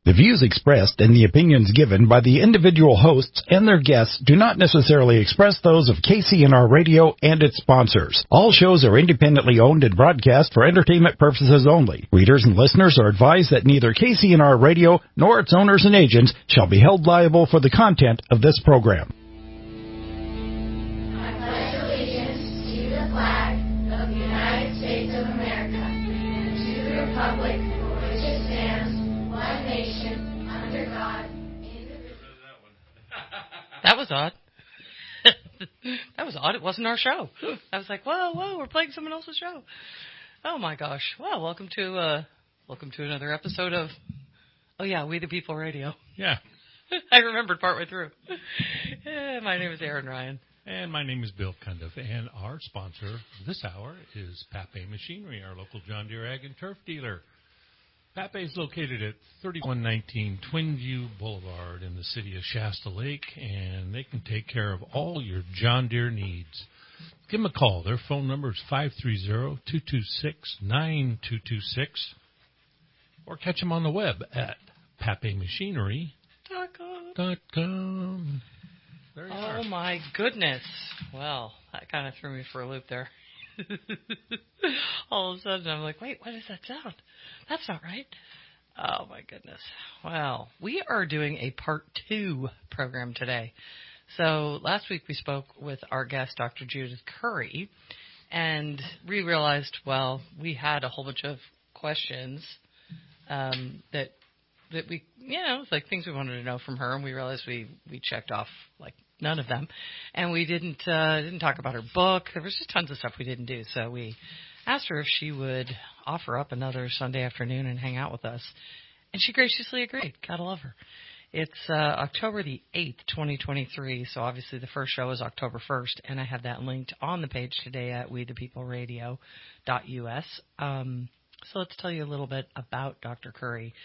The views expressed and the opinions given by the individual hosts and their guests do not necessarily express those of KCNR Radio and its sponsors. All shows are independently owned and broadcast for entertainment purposes only. Readers and listeners are advised that neither KCNR Radio nor its owners and agents shall be held liable for the content of this program. I pledge allegiance to the flag of the United States of America and to the republic for which it stands, one nation, under God, indivisible. That was odd. That was odd. It wasn't our show. I was like, whoa, we're playing someone else's show. Oh my gosh. Well, welcome to another episode of We the People Radio. Yeah. I remembered partway through. My name is Aaron Ryan. And my name is Bill Cundiff, and our sponsor this hour is Pape Machinery, our local John Deere Ag and Turf dealer. Pape is located at 3119 Twinview Boulevard in the city of Shasta Lake, and they can take care of all your John Deere needs. Give them a call. Their phone number is 530-226-9226, or catch them on the web at papemachinery.com. There you are. Oh, my goodness. Well, that kind of threw me for a loop there. All of a sudden, I'm like, wait, what is that sound? That's not right. Oh, my goodness. Well, we are doing a part 2 program today. So last week we spoke with our guest, Dr. Judith Curry, and we realized, well, we had a whole bunch of questions that we, it's like things we wanted to know from her, and we realized we checked off like none of them, and we didn't talk about her book. There was just tons of stuff we didn't do, so we asked her if she would offer up another Sunday afternoon and hang out with us, and she graciously agreed. Gotta love her. It's October the 8th, 2023, so obviously the first show is October 1st, and I have that linked on the page today at wethepeopleradio.us. So let's tell you a little bit about Dr. Curry.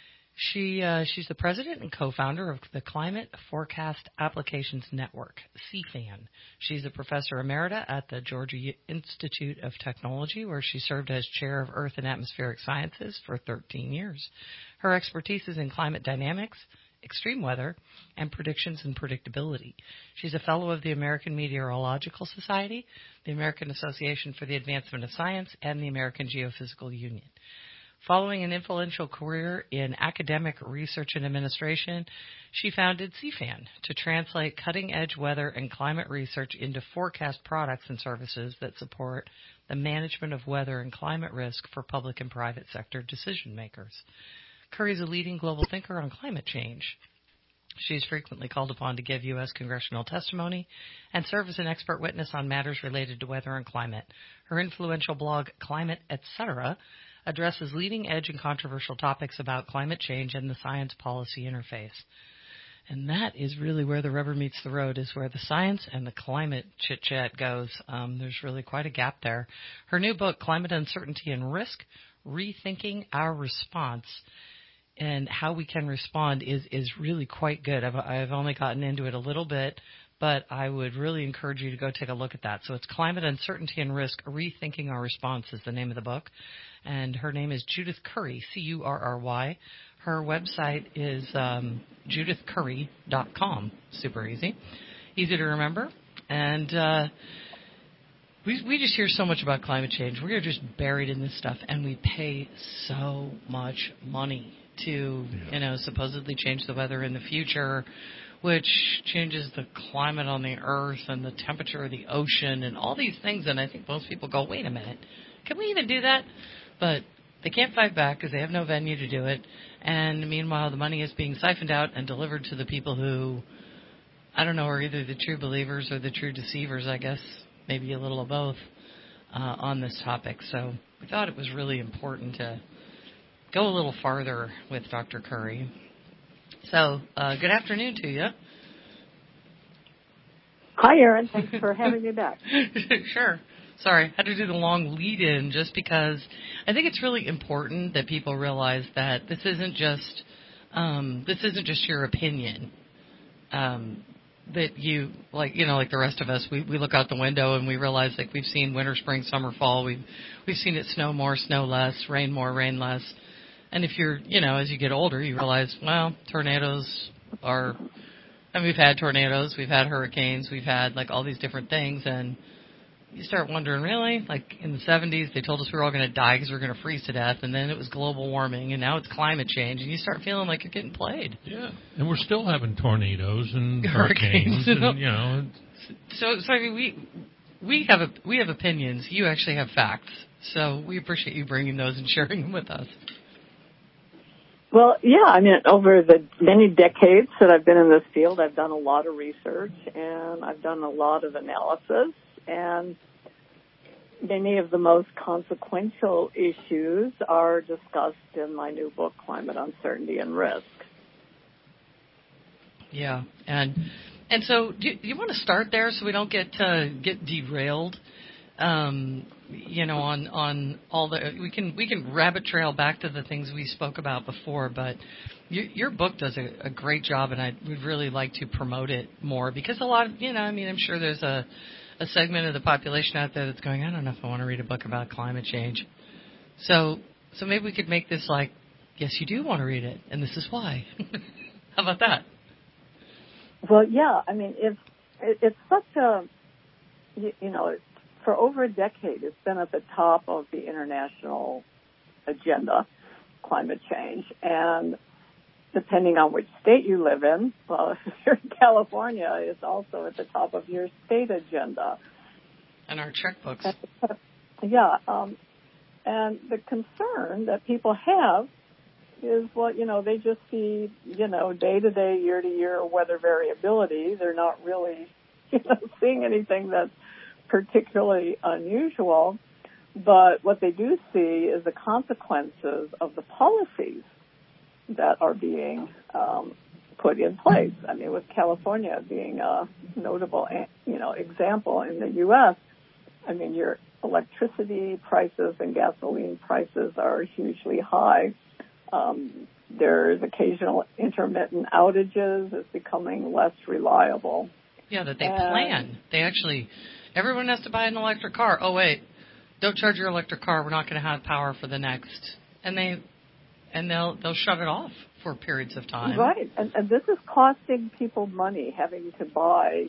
She's the president and co-founder of the Climate Forecast Applications Network, CFAN. She's a professor emerita at the Georgia Institute of Technology, where she served as chair of Earth and Atmospheric Sciences for 13 years. Her expertise is in climate dynamics, extreme weather, and predictions and predictability. She's a fellow of the American Meteorological Society, the American Association for the Advancement of Science, and the American Geophysical Union. Following an influential career in academic research and administration, she founded CFAN to translate cutting-edge weather and climate research into forecast products and services that support the management of weather and climate risk for public and private sector decision makers. Curry is a leading global thinker on climate change. She is frequently called upon to give U.S. congressional testimony and serve as an expert witness on matters related to weather and climate. Her influential blog, Climate Etc., addresses leading-edge and controversial topics about climate change and the science-policy interface. And that is really where the rubber meets the road, is where the science and the climate chit-chat goes. There's really quite a gap there. Her new book, Climate Uncertainty and Risk, Rethinking Our Response and How We Can Respond, is really quite good. I've only gotten into it a little bit, but I would really encourage you to go take a look at that. So it's Climate Uncertainty and Risk, Rethinking Our Response is the name of the book. And her name is Judith Curry, Curry. Her website is judithcurry.com. Super easy to remember. And we just hear so much about climate change. We are just buried in this stuff, and we pay so much money to, supposedly change the weather in the future, which changes the climate on the earth and the temperature of the ocean and all these things. And I think most people go, wait a minute, can we even do that? But they can't fight back because they have no venue to do it. And meanwhile, the money is being siphoned out and delivered to the people who, I don't know, are either the true believers or the true deceivers, I guess, maybe a little of both on this topic. So we thought it was really important to go a little farther with Dr. Curry. So good afternoon to you. Hi, Aaron. Thanks for having me back. Sure. Sorry, I had to do the long lead-in just because I think it's really important that people realize that this isn't just your opinion. That you, like the rest of us, we look out the window and we realize, like, we've seen winter, spring, summer, fall. We've seen it snow more, snow less, rain more, rain less. And if you're, as you get older, you realize, well, tornadoes are, we've had tornadoes, we've had hurricanes, we've had like all these different things, and you start wondering, really? Like in the 70s, they told us we were all going to die because we were going to freeze to death, and then it was global warming, and now it's climate change, and you start feeling like you're getting played. Yeah, and we're still having tornadoes and hurricanes, and So I mean, we have opinions. You actually have facts, so we appreciate you bringing those and sharing them with us. Well, yeah, I mean, over the many decades that I've been in this field, I've done a lot of research and I've done a lot of analysis, and many of the most consequential issues are discussed in my new book, Climate Uncertainty and Risk. Yeah, and so do you want to start there so we don't get derailed? On all the we can rabbit trail back to the things we spoke about before, but your book does a great job, and I would really like to promote it more because a lot of I'm sure there's a segment of the population out there that's going, I don't know if I want to read a book about climate change. So maybe we could make this like, yes, you do want to read it, and this is why. How about that? Well, yeah, I mean, it's such a for over a decade, it's been at the top of the international agenda, climate change. And depending on which state you live in, well, if you're in California, it's also at the top of your state agenda. And our checkbooks. Yeah. And the concern that people have is, well, they just see, day-to-day, year-to-year weather variability. They're not really, seeing anything that's particularly unusual, but what they do see is the consequences of the policies that are being put in place. I mean, with California being a notable, example in the U.S., I mean, your electricity prices and gasoline prices are hugely high. There's occasional intermittent outages. It's becoming less reliable. Yeah, that they plan. They actually... Everyone has to buy an electric car. Oh, wait, don't charge your electric car. We're not going to have power for the next. And they'll shut it off for periods of time. Right. And this is costing people money, having to buy,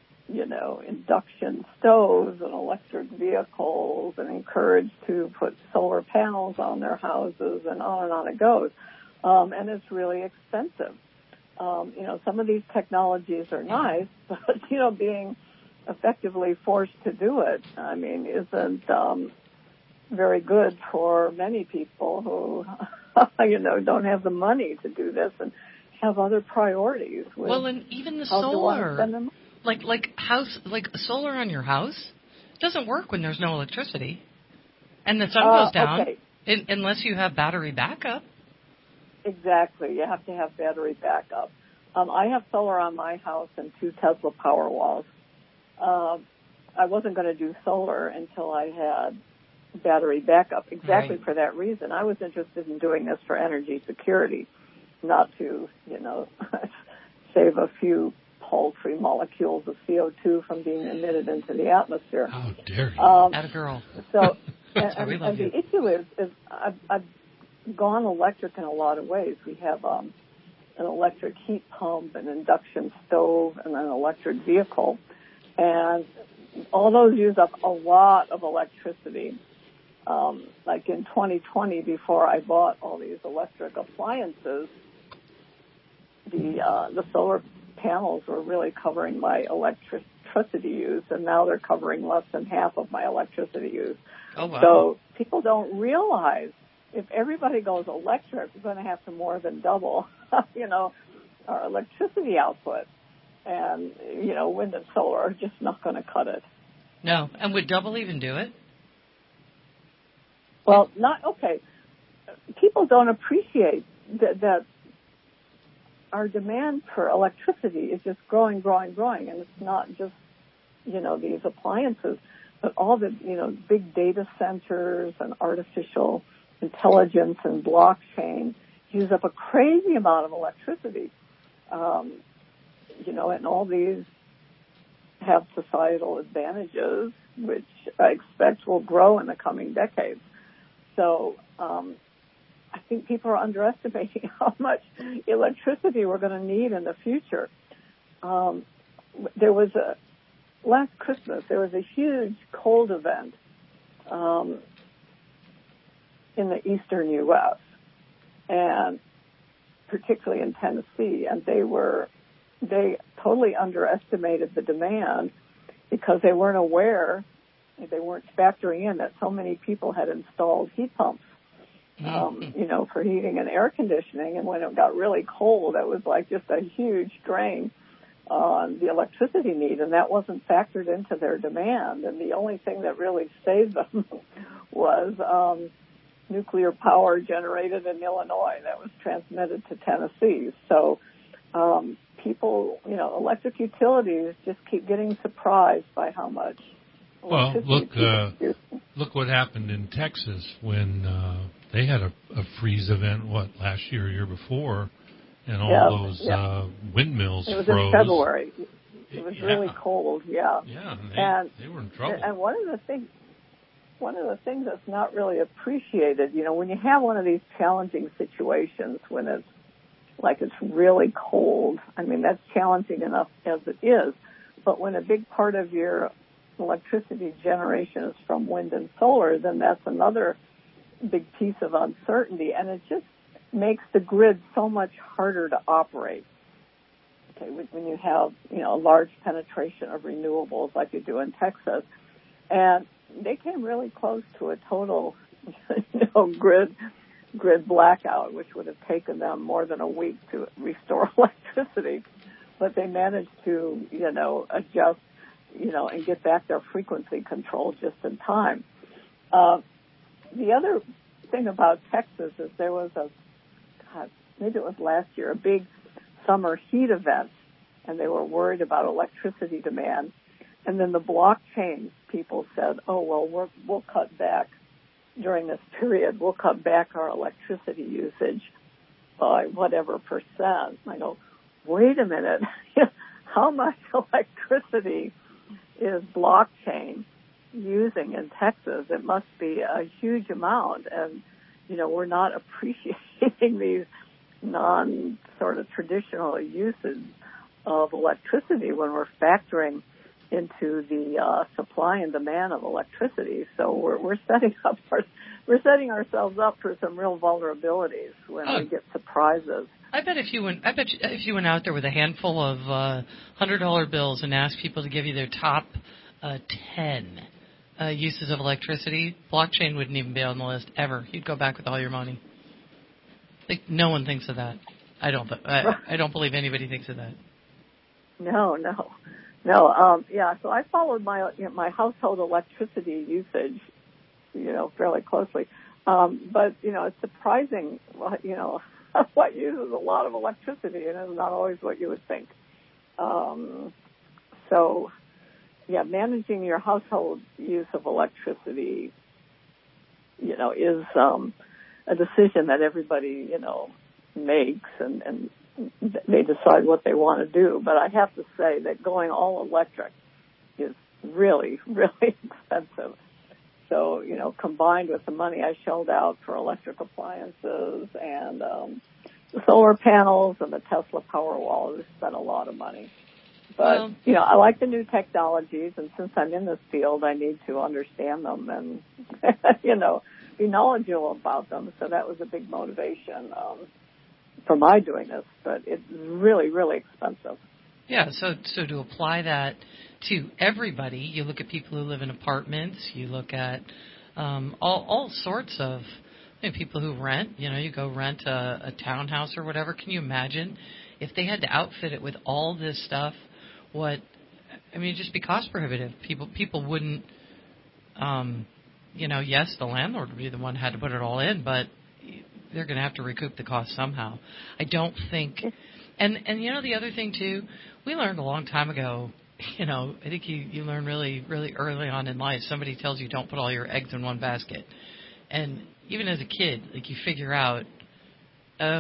induction stoves and electric vehicles and encouraged to put solar panels on their houses and on it goes. And it's really expensive. Some of these technologies are nice, but, being effectively forced to do it, I mean, isn't very good for many people who, don't have the money to do this and have other priorities. Well, and even the solar, like solar on your house doesn't work when there's no electricity, and the sun goes down unless you have battery backup. Exactly, you have to have battery backup. I have solar on my house and 2 Tesla Powerwalls. I wasn't going to do solar until I had battery backup, exactly right. For that reason. I was interested in doing this for energy security, not to, save a few paltry molecules of CO2 from being emitted into the atmosphere. How dare you? Atta girl. So, and the issue is I've gone electric in a lot of ways. We have an electric heat pump, an induction stove, and an electric vehicle. And all those use up a lot of electricity. Like in 2020, before I bought all these electric appliances, the solar panels were really covering my electricity use, and now they're covering less than half of my electricity use. Oh, wow. So people don't realize if everybody goes electric, we're going to have to more than double, our electricity output. And, wind and solar are just not going to cut it. No. And would double even do it? Well, people don't appreciate that our demand for electricity is just growing. And it's not just, these appliances, but all the, big data centers and artificial intelligence and blockchain use up a crazy amount of electricity. And all these have societal advantages, which I expect will grow in the coming decades. So I think people are underestimating how much electricity we're going to need in the future. Last Christmas, there was a huge cold event in the eastern U.S., and particularly in Tennessee, and they totally underestimated the demand because they weren't aware, they weren't factoring in that so many people had installed heat pumps, for heating and air conditioning, and when it got really cold, it was like just a huge drain on the electricity need, and that wasn't factored into their demand. And the only thing that really saved them was nuclear power generated in Illinois that was transmitted to Tennessee. So people, electric utilities just keep getting surprised by how much electricity. Look what happened in Texas when they had a freeze event, last year before, and all those windmills froze. It was froze. in February. It was really cold, Yeah, and they were in trouble. And one of the things that's not really appreciated, when you have one of these challenging situations, when it's really cold, I mean, that's challenging enough as it is, but when a big part of your electricity generation is from wind and solar, then that's another big piece of uncertainty, and it just makes the grid so much harder to operate. Okay, when you have, a large penetration of renewables like you do in Texas. And they came really close to a total, grid blackout, which would have taken them more than a week to restore electricity. But they managed to, adjust, and get back their frequency control just in time. The other thing about Texas is there was maybe it was last year, a big summer heat event, and they were worried about electricity demand. And then the blockchain people said, oh, well, we'll cut back during this period. We'll cut back our electricity usage by whatever percent. I go, wait a minute. How much electricity is blockchain using in Texas? It must be a huge amount. And, we're not appreciating these non-sort of traditional uses of electricity when we're factoring into the supply and demand of electricity. So we're setting ourselves up for some real vulnerabilities when we get surprises. I bet if you went out there with a handful of $100 bills and asked people to give you their top 10 uses of electricity, blockchain wouldn't even be on the list ever. You'd go back with all your money. Like, no one thinks of that. I don't believe anybody thinks of that. No. So I followed my household electricity usage, fairly closely. But it's surprising, what uses a lot of electricity, and it's not always what you would think. Managing your household use of electricity, is a decision that everybody, makes, and they decide what they want to do. But I have to say that going all electric is really, really expensive. So, combined with the money I shelled out for electric appliances and the solar panels and the Tesla Powerwall, I spent a lot of money. But, I like the new technologies, and since I'm in this field, I need to understand them and, be knowledgeable about them. So that was a big motivation for my doing this, but it's really, really expensive. Yeah, so to apply that to everybody, you look at people who live in apartments, you look at all sorts of people who rent. You go rent a townhouse or whatever. Can you imagine if they had to outfit it with all this stuff? It'd just be cost prohibitive. People wouldn't, yes, the landlord would be the one who had to put it all in, but they're going to have to recoup the cost somehow. I don't think, and the other thing too, we learned a long time ago, I think you learn really, really early on in life, somebody tells you don't put all your eggs in one basket. And even as a kid, you figure out,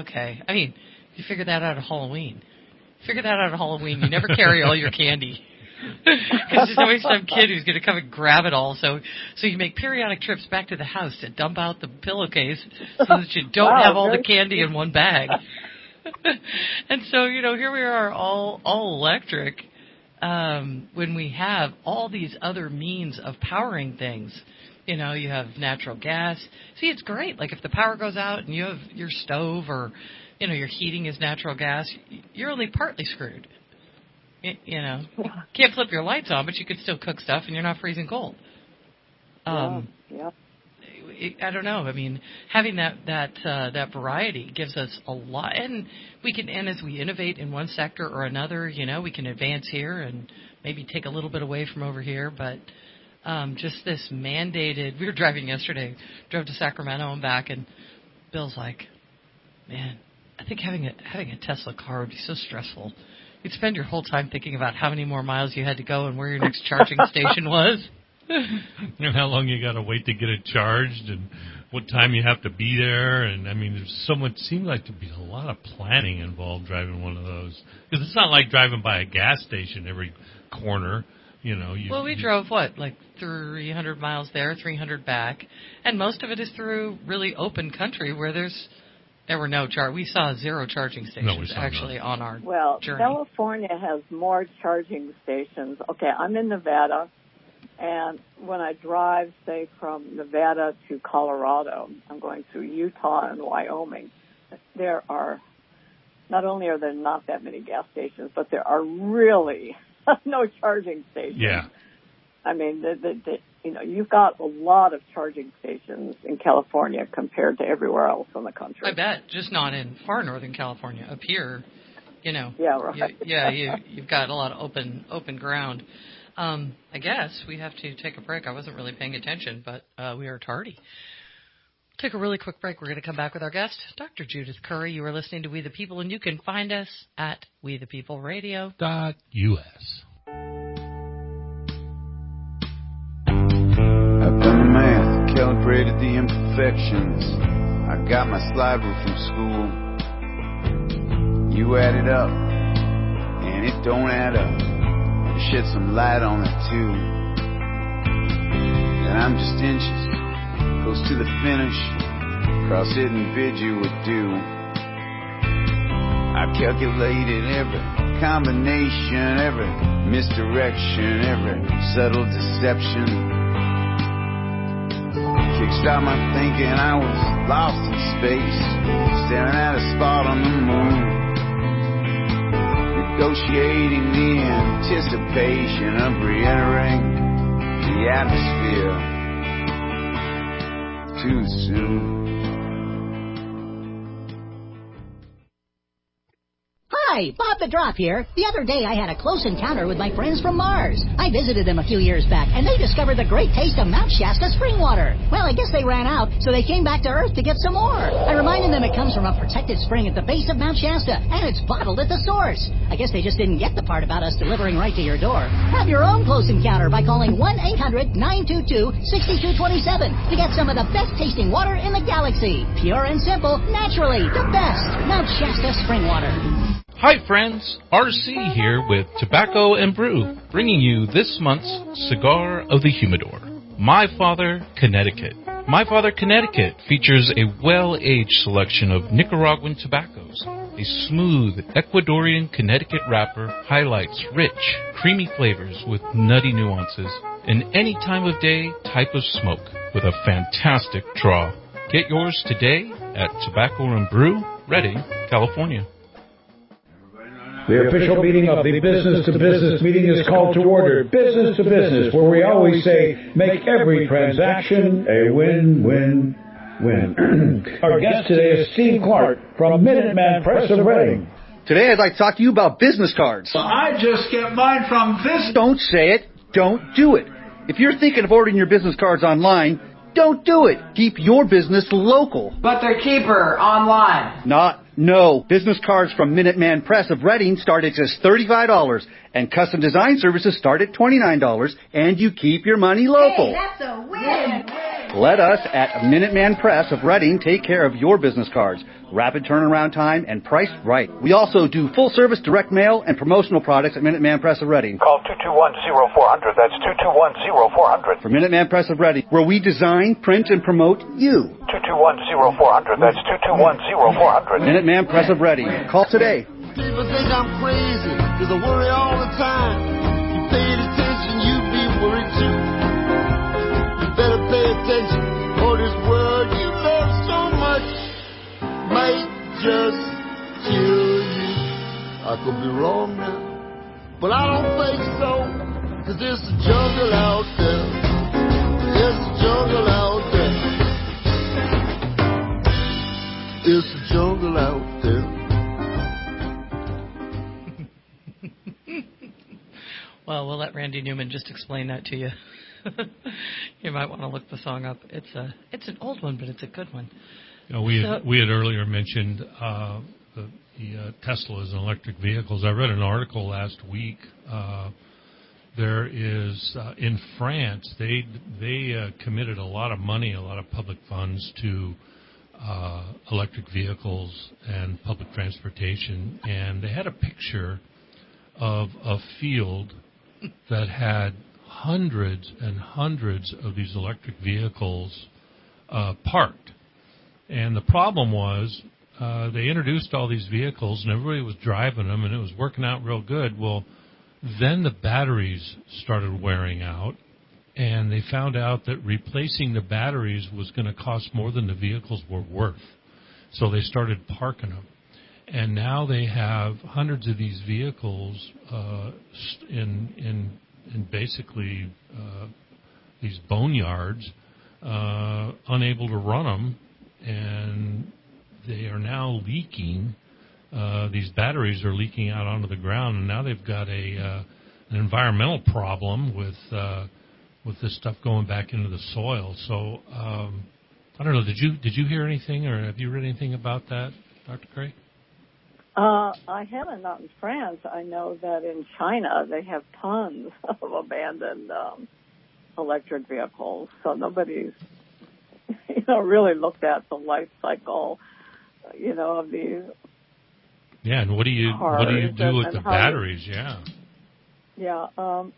you figure that out at Halloween. You never carry all your candy. Because there's always some kid who's going to come and grab it all. So you make periodic trips back to the house to dump out the pillowcase so that you don't have all the candy in one bag. And so, here we are all electric when we have all these other means of powering things. You have natural gas. See, it's great. Like if the power goes out and you have your stove or, your heating is natural gas, you're only partly screwed. You can't flip your lights on, but you can still cook stuff and you're not freezing cold. Yeah. I don't know. I mean, having that variety gives us a lot, and as we innovate in one sector or another, we can advance here and maybe take a little bit away from over here, but just this mandated. We were driving yesterday, drove to Sacramento and back, and Bill's like, "Man, I think having a Tesla car would be so stressful. You'd spend your whole time thinking about how many more miles you had to go and where your next charging station was." And how long you got to wait to get it charged, and what time you have to be there, and I mean, there's so much. Seems like to be a lot of planning involved driving one of those, because it's not like driving by a gas station every corner. We drove, like 300 miles there, 300 back, and most of it is through really open country where there were no we saw 0 charging stations on our journey. California has more charging stations. Okay, I'm in Nevada, and when I drive, say, from Nevada to Colorado, I'm going through Utah and Wyoming, there are, not only are there not that many gas stations, but there are really no charging stations. Yeah. I mean, you've got a lot of charging stations in California compared to everywhere else in the country. I bet, just not in far northern California. Up here, Yeah, right. You've got a lot of open ground. I guess we have to take a break. I wasn't really paying attention, but we are tardy. Take a really quick break. We're going to come back with our guest, Dr. Judith Curry. You are listening to We the People, and you can find us at WeThePeopleRadio.us. I've done the math, calibrated the imperfections. I got my slide rule from school. You add it up, and it don't add up. Shed some light on it too. And I'm just inches close to the finish. Cross it and bid you adieu. I've calculated every combination, every misdirection, every subtle deception. Kickstart my thinking, I was lost in space, staring at a spot on the moon. Negotiating the anticipation of re-entering the atmosphere too soon. Hi, Bob the Drop here. The other day I had a close encounter with my friends from Mars. I visited them a few years back, and they discovered the great taste of Mount Shasta spring water. Well, I guess they ran out, so they came back to Earth to get some more. I reminded them it comes from a protected spring at the base of Mount Shasta, and it's bottled at the source. I guess they just didn't get the part about us delivering right to your door. Have your own close encounter by calling 1-800-922-6227 to get some of the best tasting water in the galaxy. Pure and simple, naturally, the best. Mount Shasta spring water. Hi friends, RC here with Tobacco and Brew, bringing you this month's Cigar of the Humidor, My Father, Connecticut. My Father, Connecticut features a well-aged selection of Nicaraguan tobaccos. A smooth Ecuadorian Connecticut wrapper highlights rich, creamy flavors with nutty nuances, an any time of day type of smoke with a fantastic draw. Get yours today at Tobacco and Brew, Redding, California. The official meeting of the business-to-business meeting is called to order. Business to business, where we always say, make every transaction a win-win-win. Our guest today is Steve Clark from Minuteman Press of Reading. Today I'd like to talk to you about business cards. Well, I just get mine from this. Don't say it. Don't do it. If you're thinking of ordering your business cards online, don't do it. Keep your business local. But they're cheaper online. No. Business cards from Minuteman Press of Reading start at just $35, and custom design services start at $29, and you keep your money local. Hey, that's a win! Let us at Minuteman Press of Reading take care of your business cards. Rapid turnaround time and priced right. We also do full-service direct mail and promotional products at Minuteman Press of Reading. Call 221-0400. That's 221-0400. For Minuteman Press of Reading, where we design, print, and promote you. 221-0400. That's 221-0400. Minuteman Press of Reading. Call today. People think I'm crazy because I worry all the time. You paid attention, you'd be worried too. You better pay attention, or this world you love so much might just kill you. I could be wrong now, but I don't think so, because there's a jungle out there. There's a jungle out there. There's a jungle out there. Well, we'll let Randy Newman just explain that to you. You might want to look the song up. It's an old one, but it's a good one. You know, we had earlier mentioned the Teslas and electric vehicles. I read an article last week. There is in France, they committed a lot of money, a lot of public funds to electric vehicles and public transportation, and they had a picture of a field that had hundreds and hundreds of these electric vehicles parked. And the problem was they introduced all these vehicles and everybody was driving them and it was working out real good. Well, then the batteries started wearing out and they found out that replacing the batteries was going to cost more than the vehicles were worth. So they started parking them. And now they have hundreds of these vehicles in basically these boneyards, unable to run them, and they are now leaking. These batteries are leaking out onto the ground, and now they've got an environmental problem with this stuff going back into the soil. So I don't know. Did you hear anything, or have you read anything about that, Dr. Cray? I haven't, not in France. I know that in China they have tons of abandoned electric vehicles. So nobody's, really looked at the life cycle, of these. Yeah, and what do you do with the batteries? Yeah. Yeah. Well,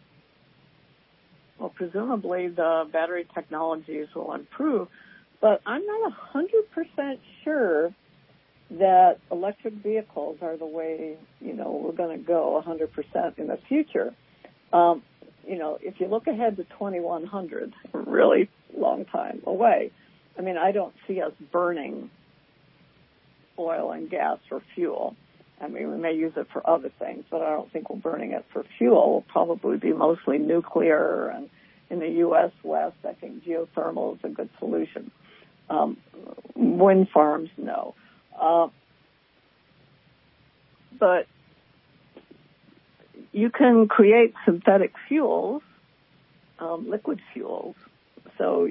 presumably the battery technologies will improve, but I'm not 100% sure that electric vehicles are the way, we're going to go 100% in the future. If you look ahead to 2100, a really long time away, I don't see us burning oil and gas for fuel. We may use it for other things, but I don't think we're burning it for fuel. We'll probably be mostly nuclear, and in the U.S. West, I think geothermal is a good solution. Wind farms, no. But you can create synthetic fuels, liquid fuels. So,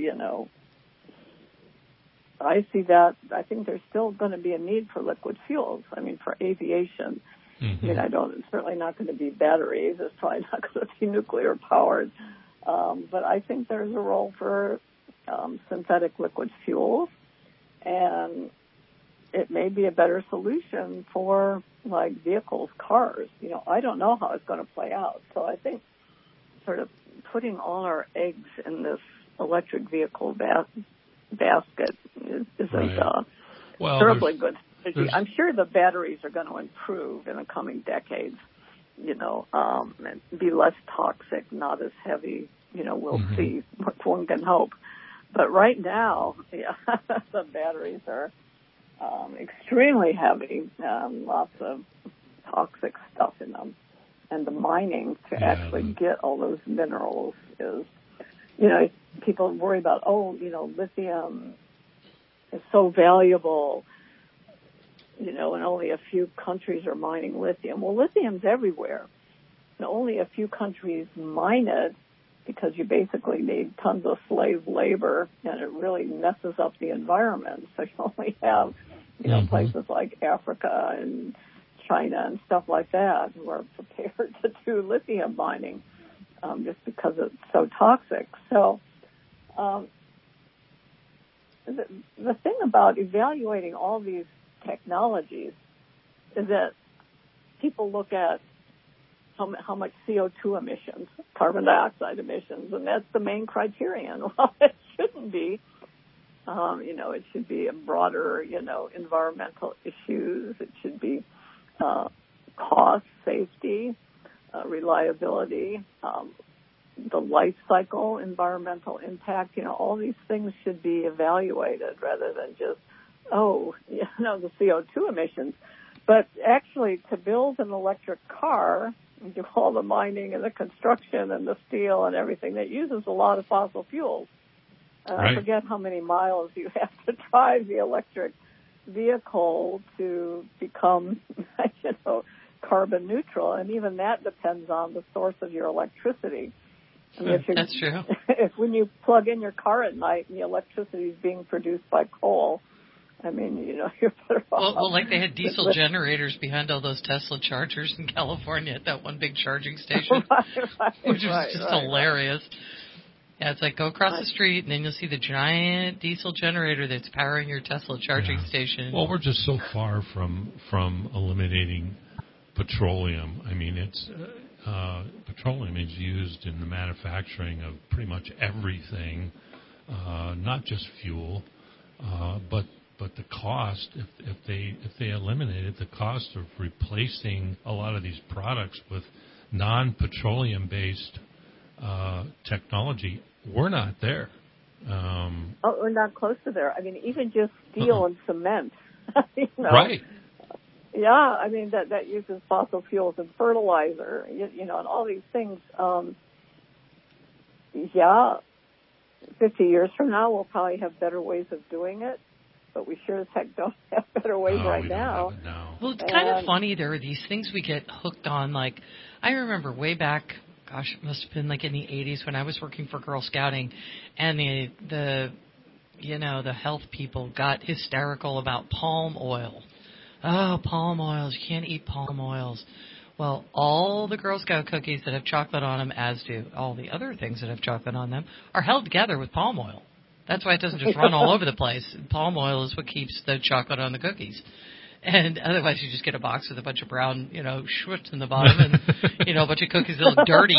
I see that. I think there's still going to be a need for liquid fuels. For aviation. Mm-hmm. It's certainly not going to be batteries. It's probably not going to be nuclear powered. But I think there's a role for synthetic liquid fuels, and it may be a better solution for vehicles, cars. I don't know how it's going to play out. So I think sort of putting all our eggs in this electric vehicle basket isn't terribly good strategy. I'm sure the batteries are going to improve in the coming decades, and be less toxic, not as heavy. We'll mm-hmm. see. One can hope. But right now, the batteries are extremely heavy, lots of toxic stuff in them. And the mining to actually get all those minerals is, people worry about, lithium is so valuable, and only a few countries are mining lithium. Well, lithium's everywhere. And only a few countries mine it because you basically need tons of slave labor, and it really messes up the environment. So you only have, mm-hmm. places like Africa and China and stuff like that who are prepared to do lithium mining just because it's so toxic. So the thing about evaluating all these technologies is that people look at how much CO2 emissions, carbon dioxide emissions, and that's the main criterion. Well, it shouldn't be. It should be a broader, environmental issues. It should be cost, safety, reliability, the life cycle, environmental impact. All these things should be evaluated rather than just, the CO2 emissions. But actually, to build an electric car, and do all the mining and the construction and the steel and everything, that uses a lot of fossil fuels. Right. I forget how many miles you have to drive the electric vehicle to become, carbon neutral, and even that depends on the source of your electricity. I mean, That's true. If when you plug in your car at night and the electricity is being produced by coal, I mean, you're better off. Well, like they had diesel generators behind all those Tesla chargers in California at that one big charging station, which was just hilarious. Yeah, it's like go across the street, and then you'll see the giant diesel generator that's powering your Tesla charging station. Well, we're just so far from eliminating petroleum. I mean, it's petroleum is used in the manufacturing of pretty much everything, not just fuel, but the cost. If they eliminated the cost of replacing a lot of these products with non-petroleum based technology, we're not there. We're not close to there. I mean, even just steel and cement. Right. Yeah, I mean, that uses fossil fuels and fertilizer, and all these things. 50 years from now, we'll probably have better ways of doing it, but we sure as heck don't have better ways right now. Don't have it now. Well, it's kind of funny. There are these things we get hooked on. Like, I remember way back, gosh, it must have been like in the 80s when I was working for Girl Scouting, and the health people got hysterical about palm oil. Oh, palm oils. You can't eat palm oils. Well, all the Girl Scout cookies that have chocolate on them, as do all the other things that have chocolate on them, are held together with palm oil. That's why it doesn't just run all over the place. Palm oil is what keeps the chocolate on the cookies. And otherwise you just get a box with a bunch of brown, schwitz in the bottom and, a bunch of cookies that look dirty.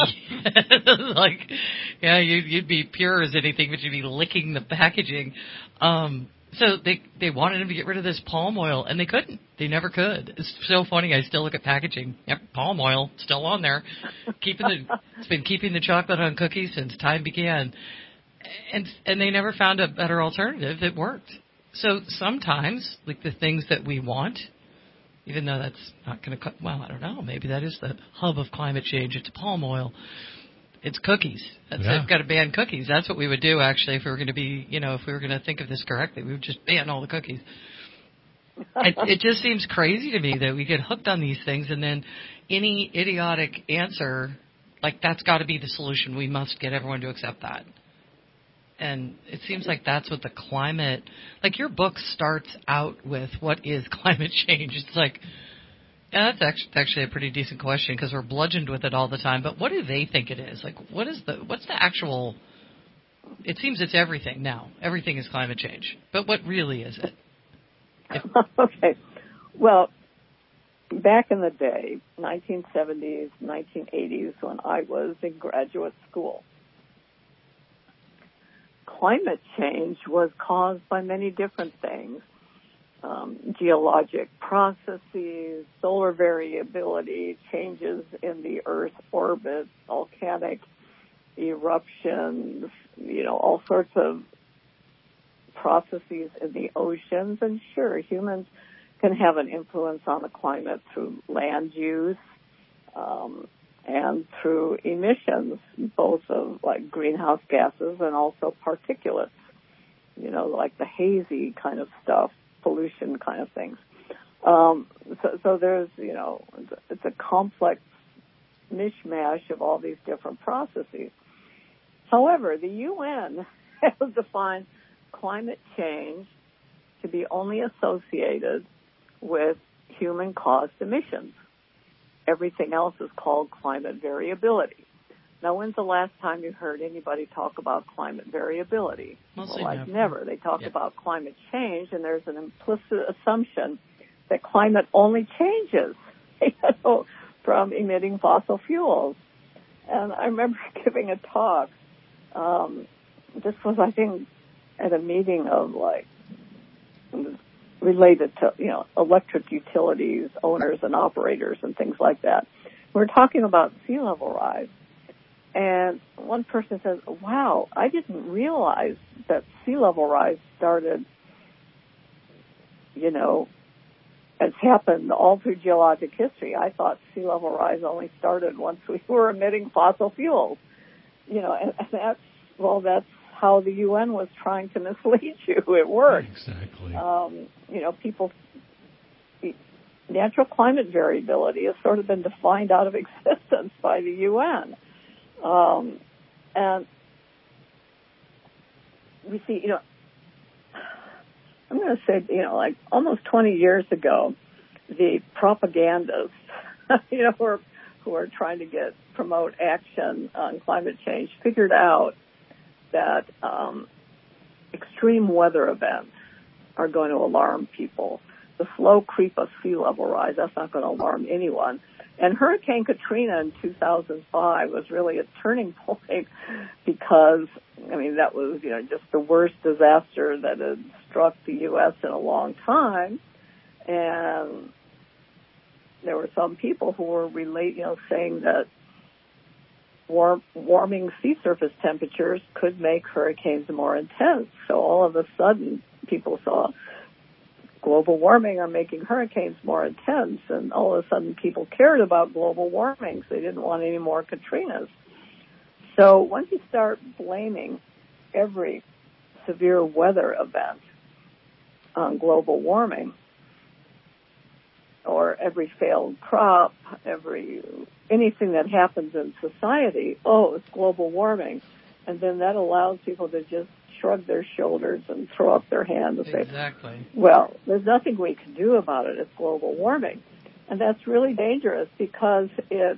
You'd be pure as anything, but you'd be licking the packaging. So they wanted him to get rid of this palm oil, and they couldn't. They never could. It's so funny. I still look at packaging. Yep, palm oil still on there. It's been keeping the chocolate on cookies since time began. And they never found a better alternative that worked. So sometimes, like the things that we want, even though that's not going to, I don't know, maybe that is the hub of climate change. It's palm oil. It's cookies. They've got to ban cookies. That's what we would do, actually, if we were going to be, if we were going to think of this correctly. We would just ban all the cookies. It just seems crazy to me that we get hooked on these things, and then any idiotic answer, like that's got to be the solution. We must get everyone to accept that. And it seems like that's what the climate, like your book starts out with, what is climate change? It's like, yeah, that's actually a pretty decent question because we're bludgeoned with it all the time. But what do they think it is? Like, what's the actual, it seems it's everything now. Everything is climate change. But what really is it? Okay. Well, back in the day, 1970s, 1980s, when I was in graduate school, climate change was caused by many different things. Geologic processes, solar variability, changes in the Earth's orbit, volcanic eruptions, all sorts of processes in the oceans. And sure, humans can have an influence on the climate through land use, and through emissions, both of like greenhouse gases and also particulates, like the hazy kind of stuff, pollution kind of things. So there's, it's a complex mishmash of all these different processes. However, the UN has defined climate change to be only associated with human-caused emissions. Everything else is called climate variability. Now, when's the last time you heard anybody talk about climate variability? Mostly well, never. They talk about climate change, and there's an implicit assumption that climate only changes from emitting fossil fuels. And I remember giving a talk. This was, I think, at a meeting of related to, electric utilities, owners and operators and things like that. We're talking about sea level rise. And one person says, wow, I didn't realize that sea level rise started, it's happened all through geologic history. I thought sea level rise only started once we were emitting fossil fuels. And that's how the UN was trying to mislead you. It worked. Exactly. Natural climate variability has sort of been defined out of existence by the UN. And we see, I'm going to say, almost 20 years ago, the propagandists, who are trying to promote action on climate change, figured out that extreme weather events are going to alarm people. The slow creep of sea level rise, that's not going to alarm anyone. And Hurricane Katrina in 2005 was really a turning point because, that was, just the worst disaster that had struck the U.S. in a long time. And there were some people who were saying that warming sea surface temperatures could make hurricanes more intense. So all of a sudden, people saw global warming are making hurricanes more intense, and all of a sudden people cared about global warming, so they didn't want any more Katrinas. So once you start blaming every severe weather event on global warming, or every failed crop, anything that happens in society, it's global warming, and then that allows people to just shrug their shoulders and throw up their hands and say, well, there's nothing we can do about it. It's global warming. And that's really dangerous because it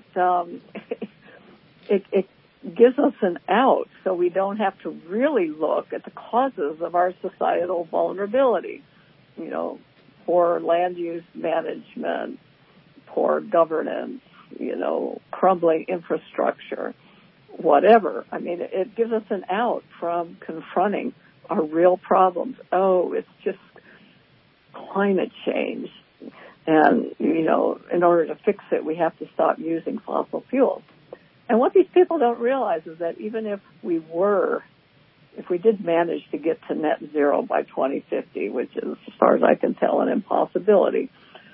gives us an out so we don't have to really look at the causes of our societal vulnerability. Poor land use management, poor governance, crumbling infrastructure, whatever. It gives us an out from confronting our real problems. It's just climate change. And, in order to fix it, we have to stop using fossil fuels. And what these people don't realize is that even if we did manage to get to net zero by 2050, which is, as far as I can tell, an impossibility,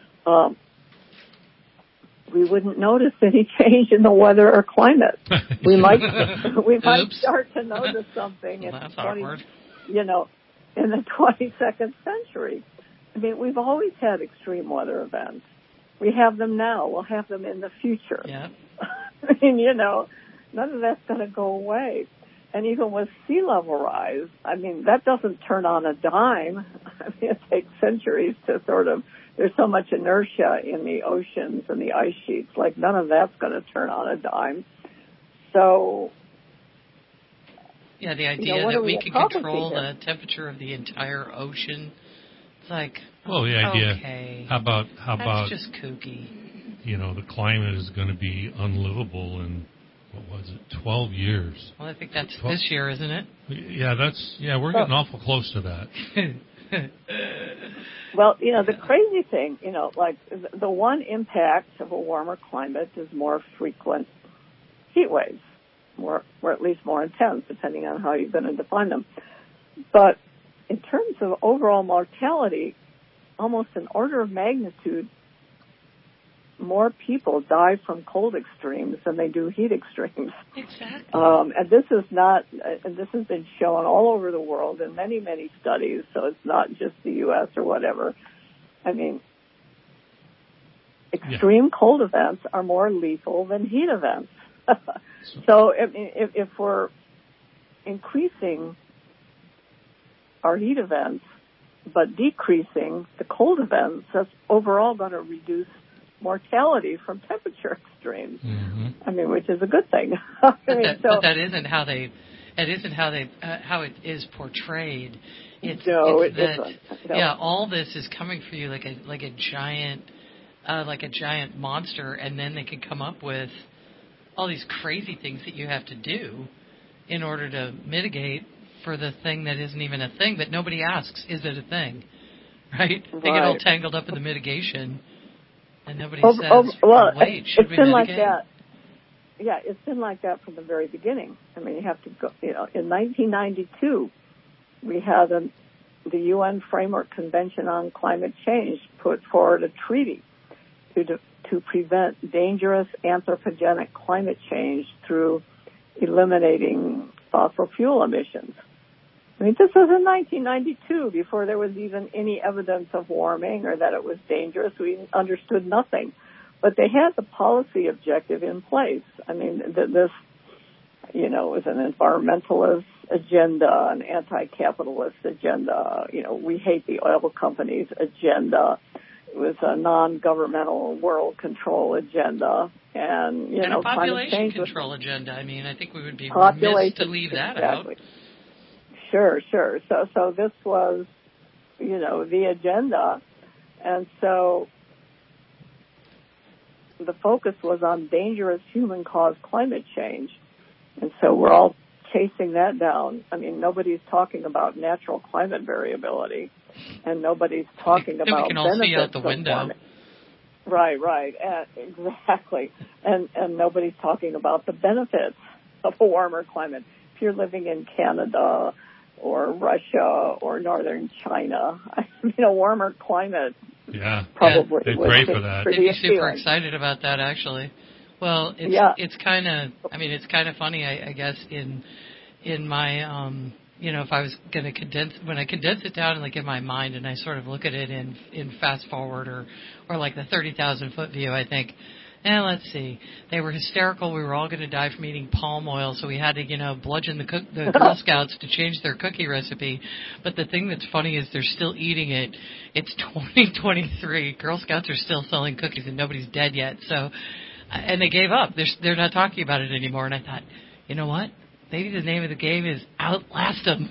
we wouldn't notice any change in the weather or climate. We might start to notice something in the 22nd century. We've always had extreme weather events. We have them now. We'll have them in the future. Yeah. None of that's going to go away. And even with sea level rise, that doesn't turn on a dime. It takes centuries to there's so much inertia in the oceans and the ice sheets, none of that's going to turn on a dime. So, the idea that we can control the temperature of the entire ocean, it's the idea. Okay, how about that's just kooky. The climate is going to be unlivable in 12 years. Well, I think that's this year, isn't it? Yeah, we're getting awful close to that. Well, the crazy thing, the one impact of a warmer climate is more frequent heat waves, or at least more intense, depending on how you're going to define them. But in terms of overall mortality, almost an order of magnitude more people die from cold extremes than they do heat extremes. Exactly. And this has been shown all over the world in many, many studies, so it's not just the U.S. or whatever. Extreme cold events are more lethal than heat events. So if we're increasing our heat events but decreasing the cold events, that's overall going to reduce mortality from temperature extremes. Mm-hmm. I mean, which is a good thing. But that isn't how they. It isn't how it is portrayed. It's it that, isn't. No. Yeah, all this is coming for you like a giant monster, and then they can come up with all these crazy things that you have to do in order to mitigate for the thing that isn't even a thing. But nobody asks, is it a thing? Right? They get all tangled up in the mitigation, and nobody says, wait, should we mitigate? Like that. Yeah, it's been like that from the very beginning. I mean, you have to go, in 1992, we had the UN Framework Convention on Climate Change put forward a treaty to prevent dangerous anthropogenic climate change through eliminating fossil fuel emissions. I mean, this was in 1992, before there was even any evidence of warming or that it was dangerous. We understood nothing. But they had the policy objective in place. I mean, this, was an environmentalist agenda, an anti-capitalist agenda. We hate the oil companies agenda. It was a non-governmental world control agenda. And a population control agenda. I mean, I think we would be remiss to leave that out. Sure. So this was, the agenda. And so the focus was on dangerous human-caused climate change. And so we're all chasing that down. I mean, nobody's talking about natural climate variability, and nobody's talking about we can all see out the window. Right. Exactly. And nobody's talking about the benefits of a warmer climate. If you're living in Canada or Russia or northern China, a warmer climate. Yeah, probably they'd pray for that. They'd be super excited about that, actually. Well, it's kind of funny, I guess, in my, if I was going to condense it down like in my mind, and I sort of look at it in fast forward or like the 30,000 foot view, I think, let's see, they were hysterical. We were all going to die from eating palm oil, so we had to, bludgeon the Girl Scouts to change their cookie recipe. But the thing that's funny is they're still eating it. It's 2023. Girl Scouts are still selling cookies, and nobody's dead yet. So, and they gave up. They're not talking about it anymore. And I thought, you know what? Maybe the name of the game is outlast them.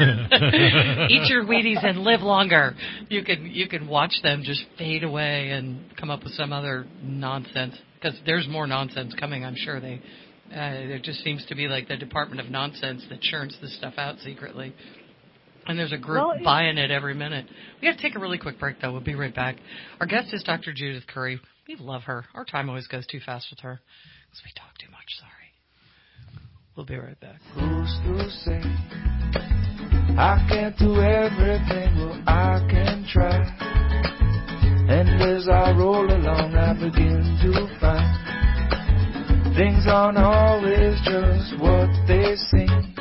Eat your Wheaties and live longer. You can watch them just fade away and come up with some other nonsense, because there's more nonsense coming. I'm sure there just seems to be like the Department of Nonsense that churns this stuff out secretly. And there's a group buying it every minute. We have to take a really quick break, though. We'll be right back. Our guest is Dr. Judith Curry. We love her. Our time always goes too fast with her because we talk too much. Sorry. We'll be right back. Who's to say I can't do everything? Well, I can try. And as I roll along, I begin to find things aren't always just what they seem.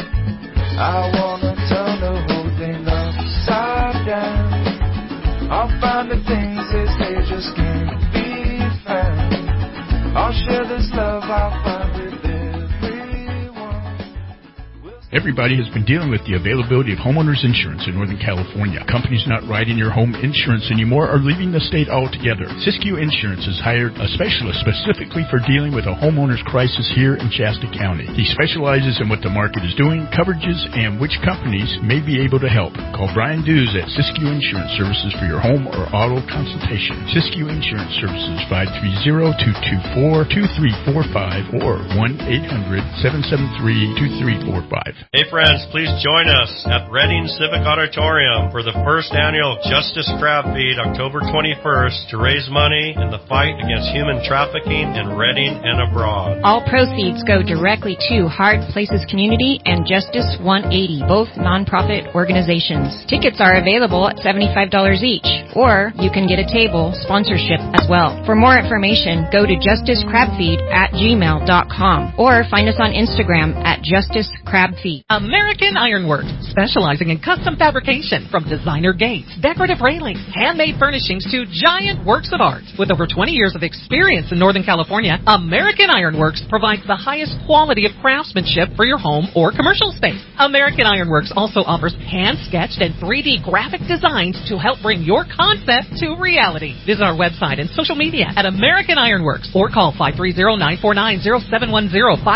I wanna turn the whole thing upside down. I'll find the things they say just can't be found. I'll share this love I'll find with everyone. Everybody has been dealing with the availability of homeowners insurance in Northern California. Companies not writing your home insurance anymore are leaving the state altogether. Siskiyou Insurance has hired a specialist specifically for dealing with a homeowner's crisis here in Shasta County. He specializes in what the market is doing, coverages, and which companies may be able to help. Call Brian Dews at Siskiyou Insurance Services for your home or auto consultation. Siskiyou Insurance Services, 530-224-2345 or 1-800-773-2345. Hey friends, please join us at Reading Civic Auditorium for the first annual Justice Crab Feed, October 21st, to raise money in the fight against human trafficking in Reading and abroad. All proceeds go directly to Hard Places Community and Justice 180, both nonprofit organizations. Tickets are available at $75 each, or you can get a table sponsorship as well. For more information, go to justicecrabfeed@gmail.com or find us on Instagram at Justice Crab Feed. Meet American Ironworks, specializing in custom fabrication from designer gates, decorative railings, handmade furnishings to giant works of art. With over 20 years of experience in Northern California, American Ironworks provides the highest quality of craftsmanship for your home or commercial space. American Ironworks also offers hand-sketched and 3D graphic designs to help bring your concept to reality. Visit our website and social media at American Ironworks or call 530-949-0710,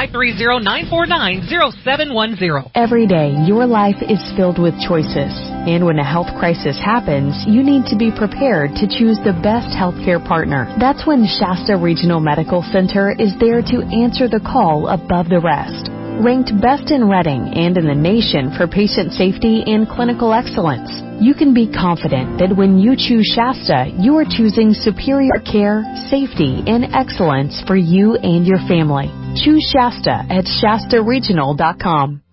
530-949-0710. Every day, your life is filled with choices. And when a health crisis happens, you need to be prepared to choose the best healthcare partner. That's when Shasta Regional Medical Center is there to answer the call above the rest. Ranked best in Redding and in the nation for patient safety and clinical excellence, you can be confident that when you choose Shasta, you are choosing superior care, safety, and excellence for you and your family. Choose Shasta at ShastaRegional.com.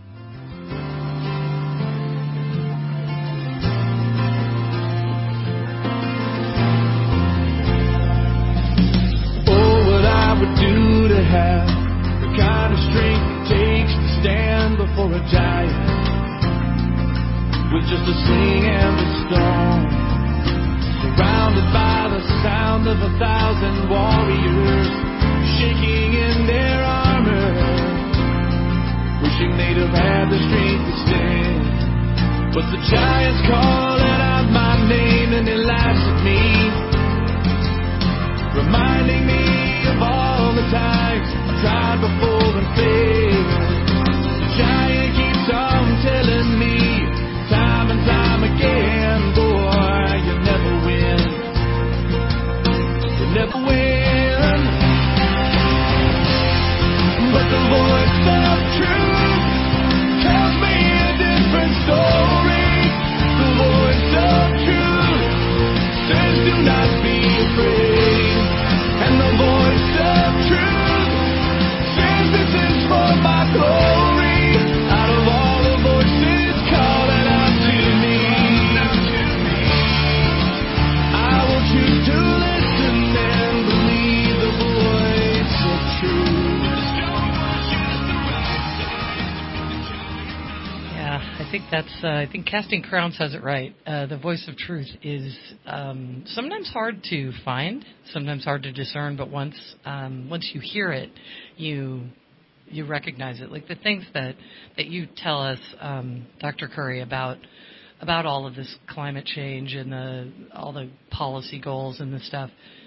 Oh, what I would do to have the kind of strength it takes to stand before a giant with just a sling and a stone, surrounded by the sound of 1,000 warriors shaking in their armor, wishing they'd have had the strength to stand. But the giants calling out my name and they laughed at me, reminding me of all the times I tried before and failed. The giant keeps on telling me time and time again, boy, you never win. You never win. But the voice of truth tells me a different story. The voice of truth says do not be afraid. And the voice of truth says this is for my glory. Out of all the voices calling out to me, I will choose to listen and believe the voice of truth. I think Casting Crowns has it right. The voice of truth is sometimes hard to find, sometimes hard to discern, but once you hear it, you recognize it. Like the things that you tell us, Dr. Curry, about all of this climate change and all the policy goals and the stuff,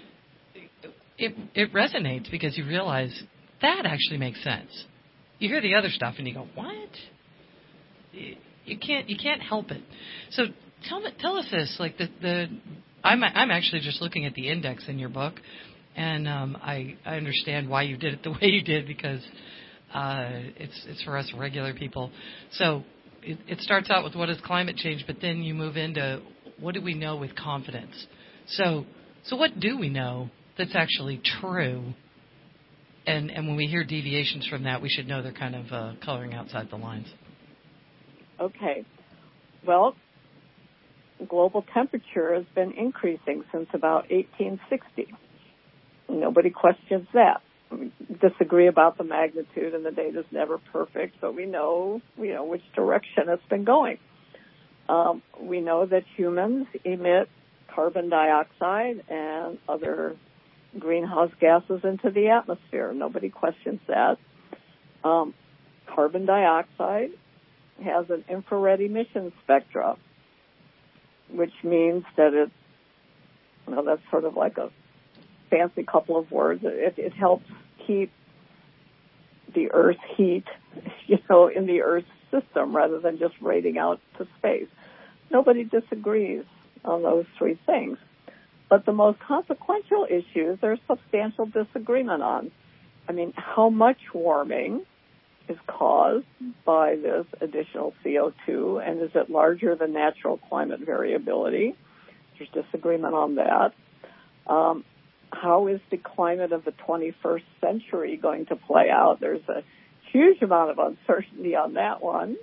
it resonates because you realize that actually makes sense. You hear the other stuff and you go, what? You can't help it. So tell us this. Like I'm actually just looking at the index in your book, and I understand why you did it the way you did because it's for us regular people. So it starts out with what is climate change, but then you move into what do we know with confidence. So what do we know that's actually true? And when we hear deviations from that, we should know they're kind of coloring outside the lines. Okay. Well, global temperature has been increasing since about 1860. Nobody questions that. We disagree about the magnitude, and the data's never perfect, but we know which direction it's been going. We know that humans emit carbon dioxide and other greenhouse gases into the atmosphere. Nobody questions that. Carbon dioxide has an infrared emission spectra, which means that that's sort of like a fancy couple of words. It helps keep the Earth's heat, in the Earth's system rather than just radiating out to space. Nobody disagrees on those three things. But the most consequential issues there's substantial disagreement on. I mean, how much warming is caused by this additional CO2, and is it larger than natural climate variability? There's disagreement on that. How is the climate of the 21st century going to play out? There's a huge amount of uncertainty on that one.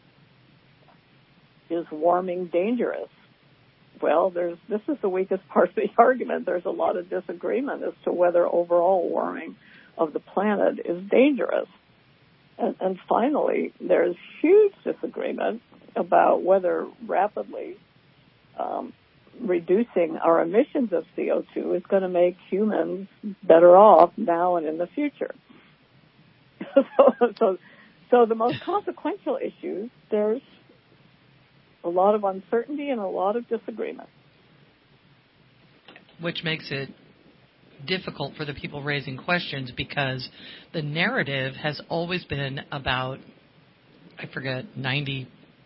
Is warming dangerous? Well, this is the weakest part of the argument. There's a lot of disagreement as to whether overall warming of the planet is dangerous. And finally, there's huge disagreement about whether rapidly reducing our emissions of CO2 is going to make humans better off now and in the future. So the most consequential issues, there's a lot of uncertainty and a lot of disagreement. Which makes it difficult for the people raising questions because the narrative has always been about, I forget, 95%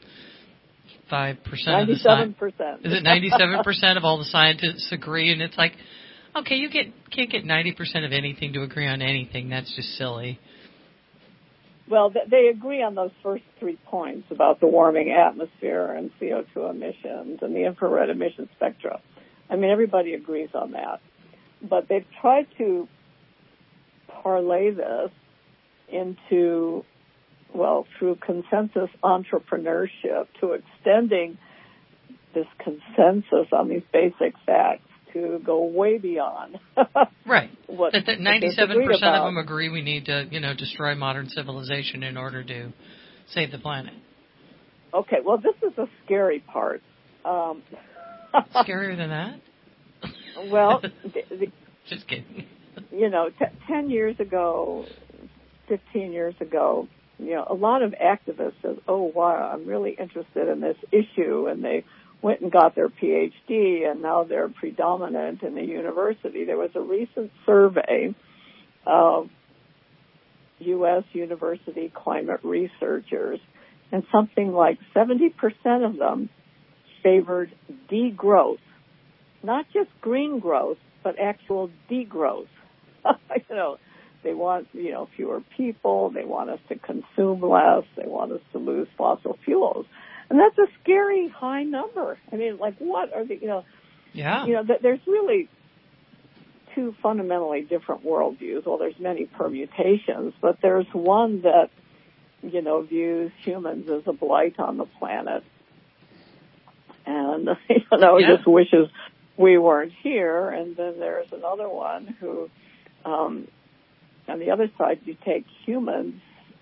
of the 97%. Is it 97% of all the scientists agree? And it's like, okay, you can't get 90% of anything to agree on anything. That's just silly. Well, they agree on those first 3 points about the warming atmosphere and CO2 emissions and the infrared emission spectra. I mean, everybody agrees on that. But they've tried to parlay this into, well, through consensus entrepreneurship, to extending this consensus on these basic facts to go way beyond. Right. What that 97% of them agree we need to, destroy modern civilization in order to save the planet. Okay, well, this is the scary part. Scarier than that? Well, just kidding. 10 years ago, 15 years ago, a lot of activists said, oh, wow, I'm really interested in this issue, and they went and got their PhD, and now they're predominant in the university. There was a recent survey of U.S. university climate researchers, and something like 70% of them favored degrowth. Not just green growth, but actual degrowth. They want, fewer people. They want us to consume less. They want us to lose fossil fuels. And that's a scary high number. I mean, like, what are the, Yeah. There's really two fundamentally different worldviews. Well, there's many permutations, but there's one that, views humans as a blight on the planet. And, just wishes we weren't here. And then there's another one who, on the other side, you take humans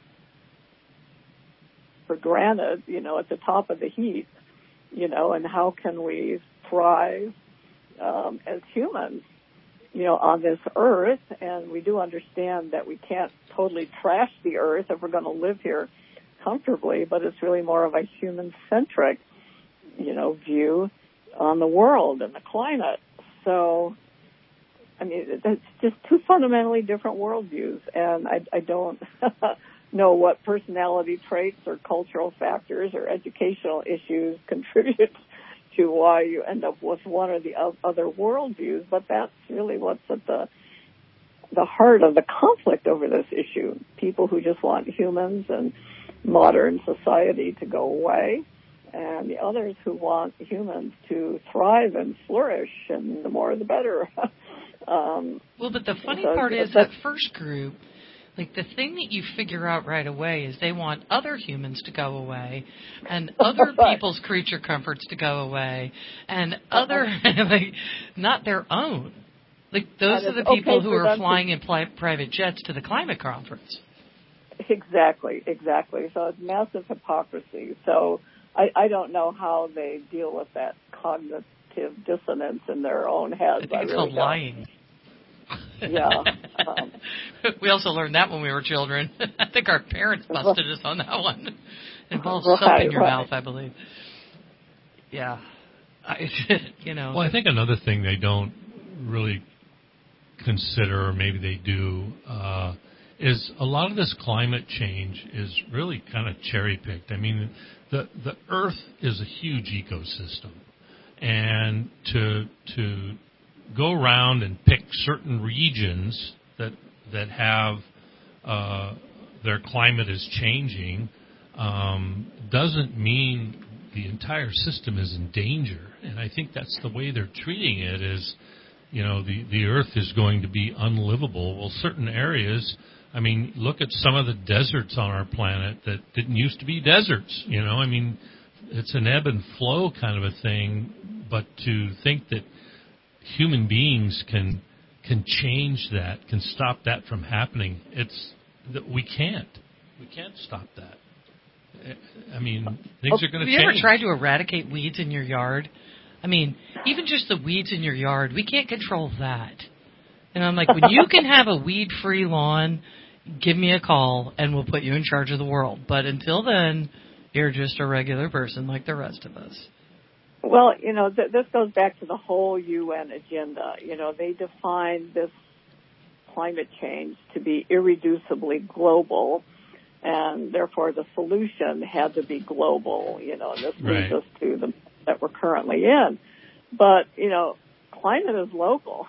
for granted, at the top of the heap, and how can we thrive as humans, on this earth. And we do understand that we can't totally trash the earth if we're going to live here comfortably, but it's really more of a human-centric, view on the world and the climate. So, I mean, it's just two fundamentally different worldviews, and I don't know what personality traits or cultural factors or educational issues contribute to why you end up with one or the other worldviews, but that's really what's at the heart of the conflict over this issue. People who just want humans and modern society to go away, and the others who want humans to thrive and flourish, and the more the better. But the funny part is that first group, like, the thing that you figure out right away is they want other humans to go away and other people's creature comforts to go away and other, not their own. Like, those are the people who are flying in private jets to the climate conference. Exactly. So it's massive hypocrisy. So I don't know how they deal with that cognitive dissonance in their own heads. I think it's called lying. Yeah. We also learned that when we were children. I think our parents busted us on that one. It involves soap in your mouth, I believe. Yeah. Well, I think another thing they don't really consider, or maybe they do, is a lot of this climate change is really kind of cherry-picked. I mean, the Earth is a huge ecosystem. And to go around and pick certain regions that have their climate is changing doesn't mean the entire system is in danger. And I think that's the way they're treating it is, the Earth is going to be unlivable. Well, certain areas, I mean, look at some of the deserts on our planet that didn't used to be deserts. I mean, it's an ebb and flow kind of a thing. But to think that human beings can change that, can stop that from happening, it's that we can't. We can't stop that. I mean, things are going to change. Have you ever tried to eradicate weeds in your yard? I mean, even just the weeds in your yard, we can't control that. And I'm like, when you can have a weed-free lawn, give me a call and we'll put you in charge of the world. But until then, you're just a regular person like the rest of us. Well, you know, this goes back to the whole UN agenda. You know, they define this climate change to be irreducibly global, and therefore the solution had to be global, you know, and this leads us to the that we're currently in. But, you know, climate is local.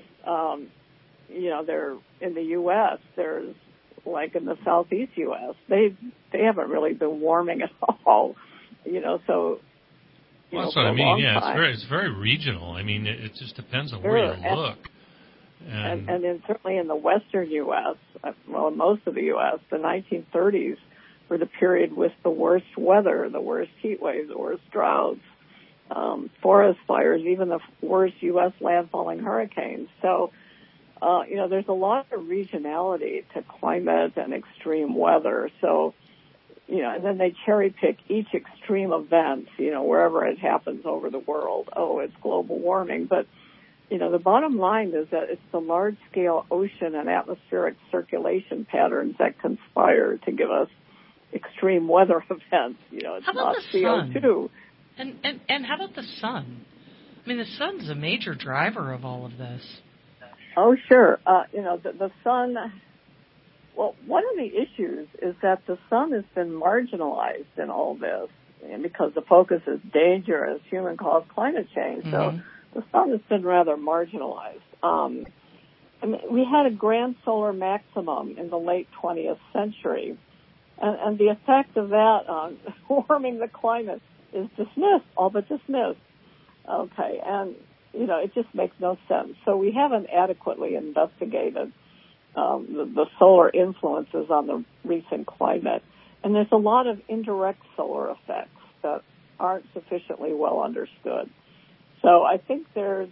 You know, they're in the U.S., there's, like in the southeast U.S., they haven't really been warming at all, you know, so... Well, that's what I mean, it's very regional. I mean, it just depends on where you look. And then certainly in the western U.S., well, most of the U.S., the 1930s were the period with the worst weather, the worst heat waves, the worst droughts, forest fires, even the worst U.S. landfalling hurricanes. So, you know, there's a lot of regionality to climate and extreme weather. So, you know, and then they cherry pick each extreme event, you know, wherever it happens over the world. Oh, it's global warming. But, you know, the bottom line is that it's the large-scale ocean and atmospheric circulation patterns that conspire to give us extreme weather events. You know, it's not CO2. And how about the sun? I mean, the sun's a major driver of all of this. Oh, sure. You know, the sun... Well, one of the issues is that the sun has been marginalized in all this, and because the focus is dangerous, human-caused climate change. So the sun has been rather marginalized. I mean, we had a grand solar maximum in the late 20th century, and the effect of that on warming the climate is dismissed, all but dismissed. Okay, and, you know, it just makes no sense. So we haven't adequately investigated the solar influences on the recent climate. And there's a lot of indirect solar effects that aren't sufficiently well understood. So I think there's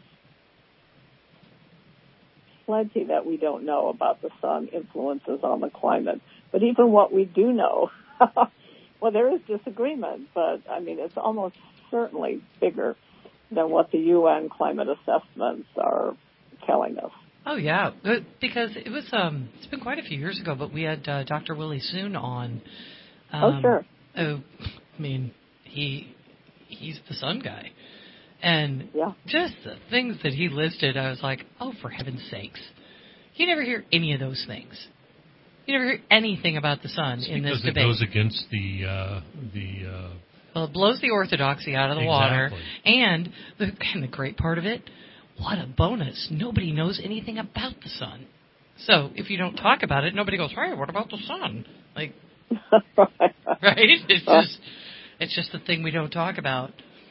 plenty that we don't know about the sun influences on the climate. But even what we do know, well, there is disagreement, but, I mean, it's almost certainly bigger than what the UN climate assessments are telling us. Oh, yeah, because it was, it's been quite a few years ago, but we had Dr. Willie Soon on. Oh, sure. I mean, he's the sun guy. And just the things that he listed, I was like, oh, for heaven's sakes. You never hear any of those things. You never hear anything about the sun in this debate. Because it goes against well, it blows the orthodoxy out of the water. And the great part of it, what a bonus. Nobody knows anything about the sun. So if you don't talk about it, nobody goes, hey, what about the sun? Like, right? It's just the thing we don't talk about.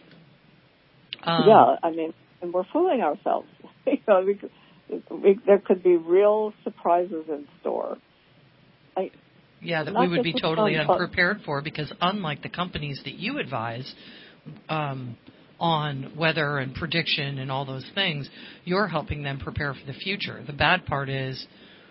Yeah, I mean, and we're fooling ourselves. You know, there could be real surprises in store. That we would be totally unprepared for, because unlike the companies that you advise, on weather and prediction and all those things, you're helping them prepare for the future. The bad part is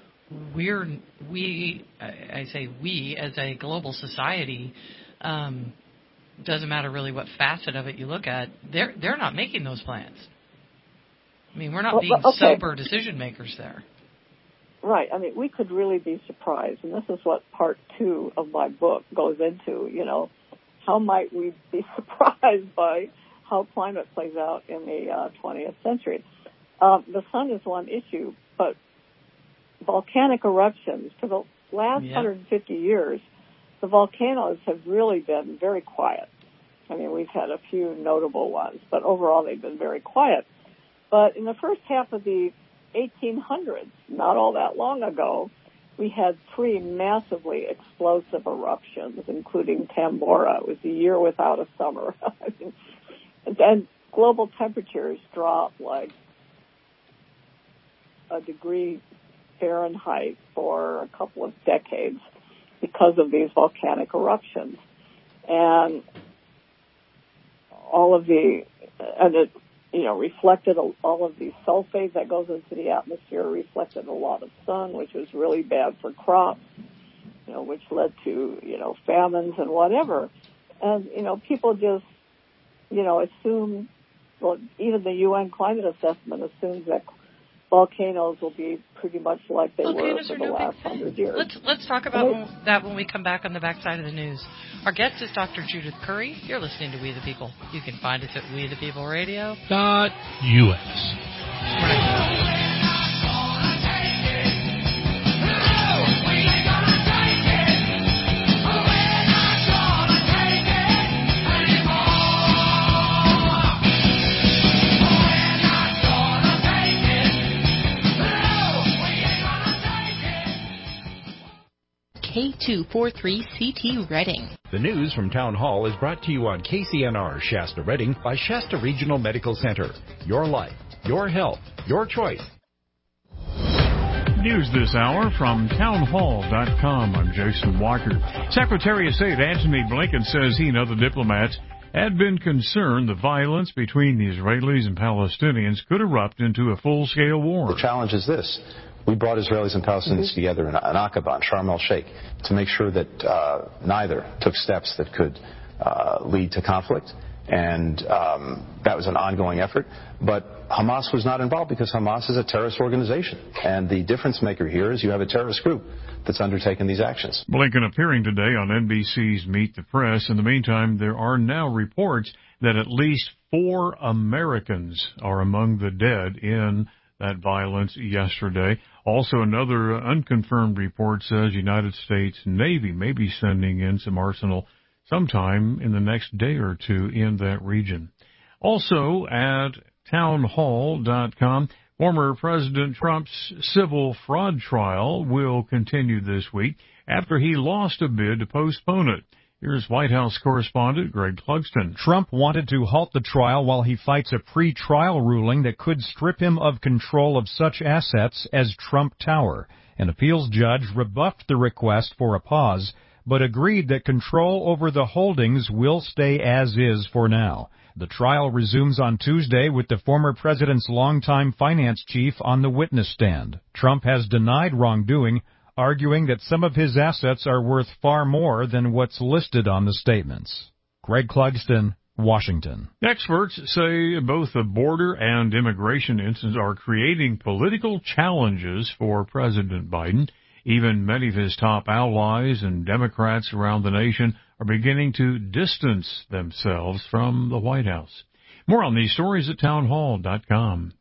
we as a global society, doesn't matter really what facet of it you look at, they're not making those plans. I mean, we're not being sober decision makers there. Right. I mean, we could really be surprised, and this is what part 2 of my book goes into, you know, how might we be surprised by how climate plays out in the 20th century. The sun is one issue, but volcanic eruptions, for the last 150 years, the volcanoes have really been very quiet. I mean, we've had a few notable ones, but overall they've been very quiet. But in the first half of the 1800s, not all that long ago, we had 3 massively explosive eruptions, including Tambora. It was a year without a summer. And global temperatures dropped like a degree Fahrenheit for a couple of decades because of these volcanic eruptions. And all of the, and it, you know, reflected all of the sulfate that goes into the atmosphere, reflected a lot of sun, which was really bad for crops. which led to, famines and whatever. And, people just, assume, well, even the UN climate assessment assumes that volcanoes will be pretty much like they were for the last 100 years. Let's talk about that when we come back on the backside of the news. Our guest is Dr. Judith Curry. You're listening to We the People. You can find us at WeThePeopleRadio.us. K243CT Reading. The news from Town Hall is brought to you on KCNR Shasta Reading by Shasta Regional Medical Center. Your life, your health, your choice. News this hour from townhall.com. I'm Jason Walker. Secretary of State Antony Blinken says he and other diplomats had been concerned the violence between the Israelis and Palestinians could erupt into a full-scale war. The challenge is this. We brought Israelis and Palestinians together in Aqaba, Sharm el-Sheikh, to make sure that neither took steps that could lead to conflict. And that was an ongoing effort. But Hamas was not involved because Hamas is a terrorist organization. And the difference maker here is you have a terrorist group that's undertaken these actions. Blinken appearing today on NBC's Meet the Press. In the meantime, there are now reports that at least 4 Americans are among the dead in that violence yesterday. Also, another unconfirmed report says United States Navy may be sending in some arsenal sometime in the next day or two in that region. Also, at townhall.com, former President Trump's civil fraud trial will continue this week after he lost a bid to postpone it. Here's White House correspondent Greg Clugston. Trump wanted to halt the trial while he fights a pre-trial ruling that could strip him of control of such assets as Trump Tower. An appeals judge rebuffed the request for a pause, but agreed that control over the holdings will stay as is for now. The trial resumes on Tuesday with the former president's longtime finance chief on the witness stand. Trump has denied wrongdoing, arguing that some of his assets are worth far more than what's listed on the statements. Greg Clugston, Washington. Experts say both the border and immigration incidents are creating political challenges for President Biden. Even many of his top allies and Democrats around the nation are beginning to distance themselves from the White House. More on these stories at townhall.com.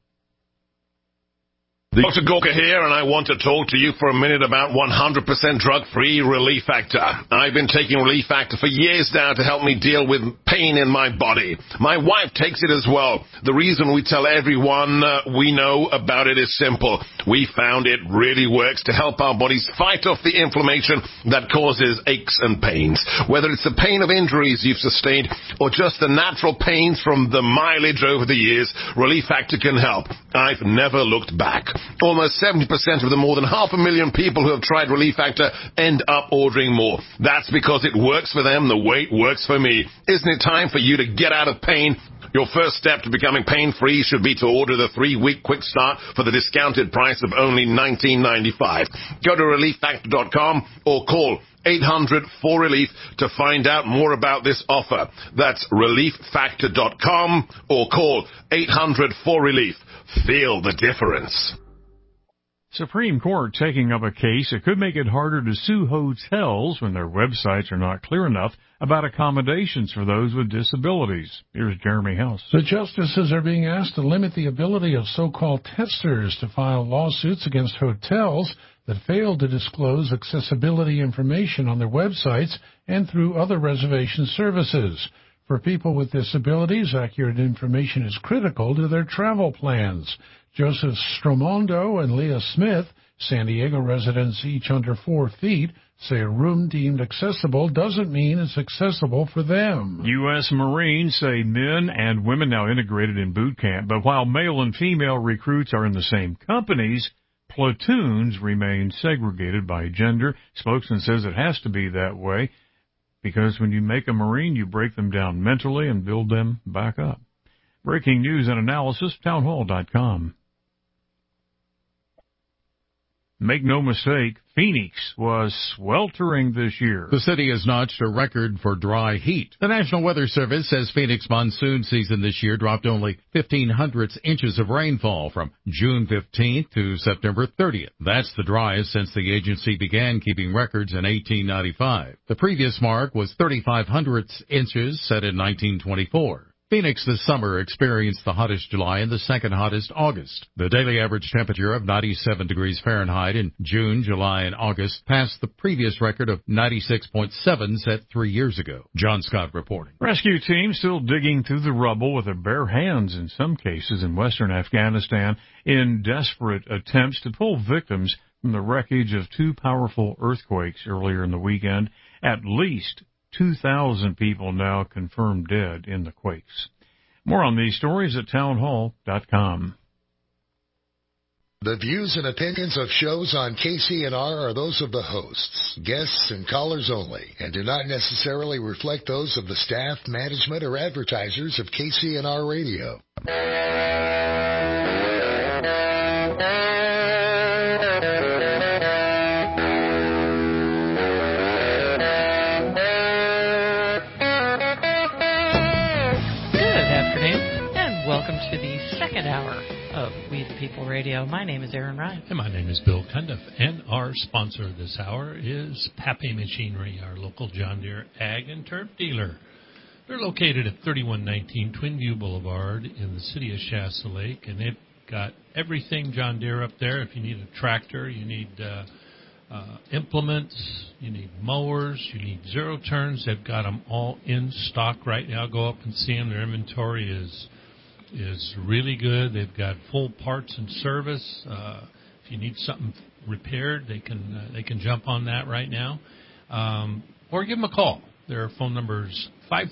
Dr. Gorka here, and I want to talk to you for a minute about 100% drug-free Relief Factor. I've been taking Relief Factor for years now to help me deal with pain in my body. My wife takes it as well. The reason we tell everyone we know about it is simple. We found it really works to help our bodies fight off the inflammation that causes aches and pains. Whether it's the pain of injuries you've sustained or just the natural pains from the mileage over the years, Relief Factor can help. I've never looked back. Almost 70% of the more than 500,000 people who have tried Relief Factor end up ordering more. That's because it works for them the way it works for me. Isn't it time for you to get out of pain? Your first step to becoming pain-free should be to order the 3-week quick start for the discounted price of only $19.95. Go to ReliefFactor.com or call 800-4RELIEF to find out more about this offer. That's ReliefFactor.com or call 800-4RELIEF. Feel the difference. Supreme Court taking up a case that could make it harder to sue hotels when their websites are not clear enough about accommodations for those with disabilities. Here's Jeremy House. The justices are being asked to limit the ability of so-called testers to file lawsuits against hotels that fail to disclose accessibility information on their websites and through other reservation services. For people with disabilities, accurate information is critical to their travel plans. Joseph Stromondo and Leah Smith, San Diego residents each under 4 feet, say a room deemed accessible doesn't mean it's accessible for them. U.S. Marines say men and women now integrated in boot camp, but while male and female recruits are in the same companies, platoons remain segregated by gender. Spokesman says it has to be that way because when you make a Marine, you break them down mentally and build them back up. Breaking news and analysis, townhall.com. Make no mistake, Phoenix was sweltering this year. The city has notched a record for dry heat. The National Weather Service says Phoenix monsoon season this year dropped only 1,500 inches of rainfall from June 15th to September 30th. That's the driest since the agency began keeping records in 1895. The previous mark was 3,500 inches set in 1924. Phoenix this summer experienced the hottest July and the second hottest August. The daily average temperature of 97 degrees Fahrenheit in June, July, and August passed the previous record of 96.7 set 3 years ago. John Scott reporting. Rescue teams still digging through the rubble with their bare hands in some cases in western Afghanistan in desperate attempts to pull victims from the wreckage of two powerful earthquakes earlier in the weekend. At least 2,000 people now confirmed dead in the quakes. More on these stories at townhall.com. The views and opinions of shows on KCNR are those of the hosts, guests, and callers only, and do not necessarily reflect those of the staff, management, or advertisers of KCNR Radio. Welcome to the second hour of We the People Radio. My name is Aaron Ryan. And my name is Bill Cundiff. And our sponsor this hour is Pape Machinery, our local John Deere ag and turf dealer. They're located at 3119 Twinview Boulevard in the city of Shasta Lake, and they've got everything John Deere up there. If you need a tractor, you need implements, you need mowers, you need zero turns, they've got them all in stock right now. Go up and see them. Their inventory is really good. They've got full parts and service. If you need something repaired, they can jump on that right now. Or give them a call. Their phone number is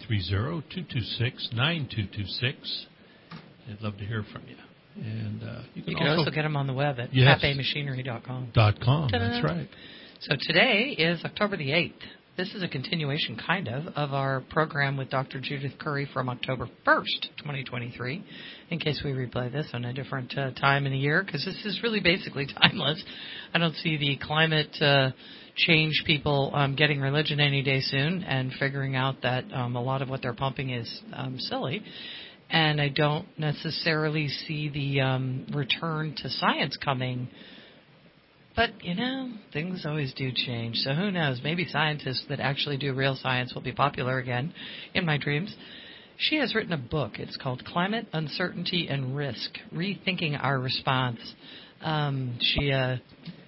530-226-9226. I'd love to hear from you. And you can also get them on the web at papemachinery.com. That's right. So today is October the 8th. This is a continuation, kind of our program with Dr. Judith Curry from October 1st, 2023, in case we replay this on a different time in the year, because this is really basically timeless. I don't see the climate change people getting religion any day soon and figuring out that a lot of what they're pumping is silly. And I don't necessarily see the return to science coming. But, things always do change. So who knows? Maybe scientists that actually do real science will be popular again in my dreams. She has written a book. It's called Climate, Uncertainty, and Risk, Rethinking Our Response. She's a,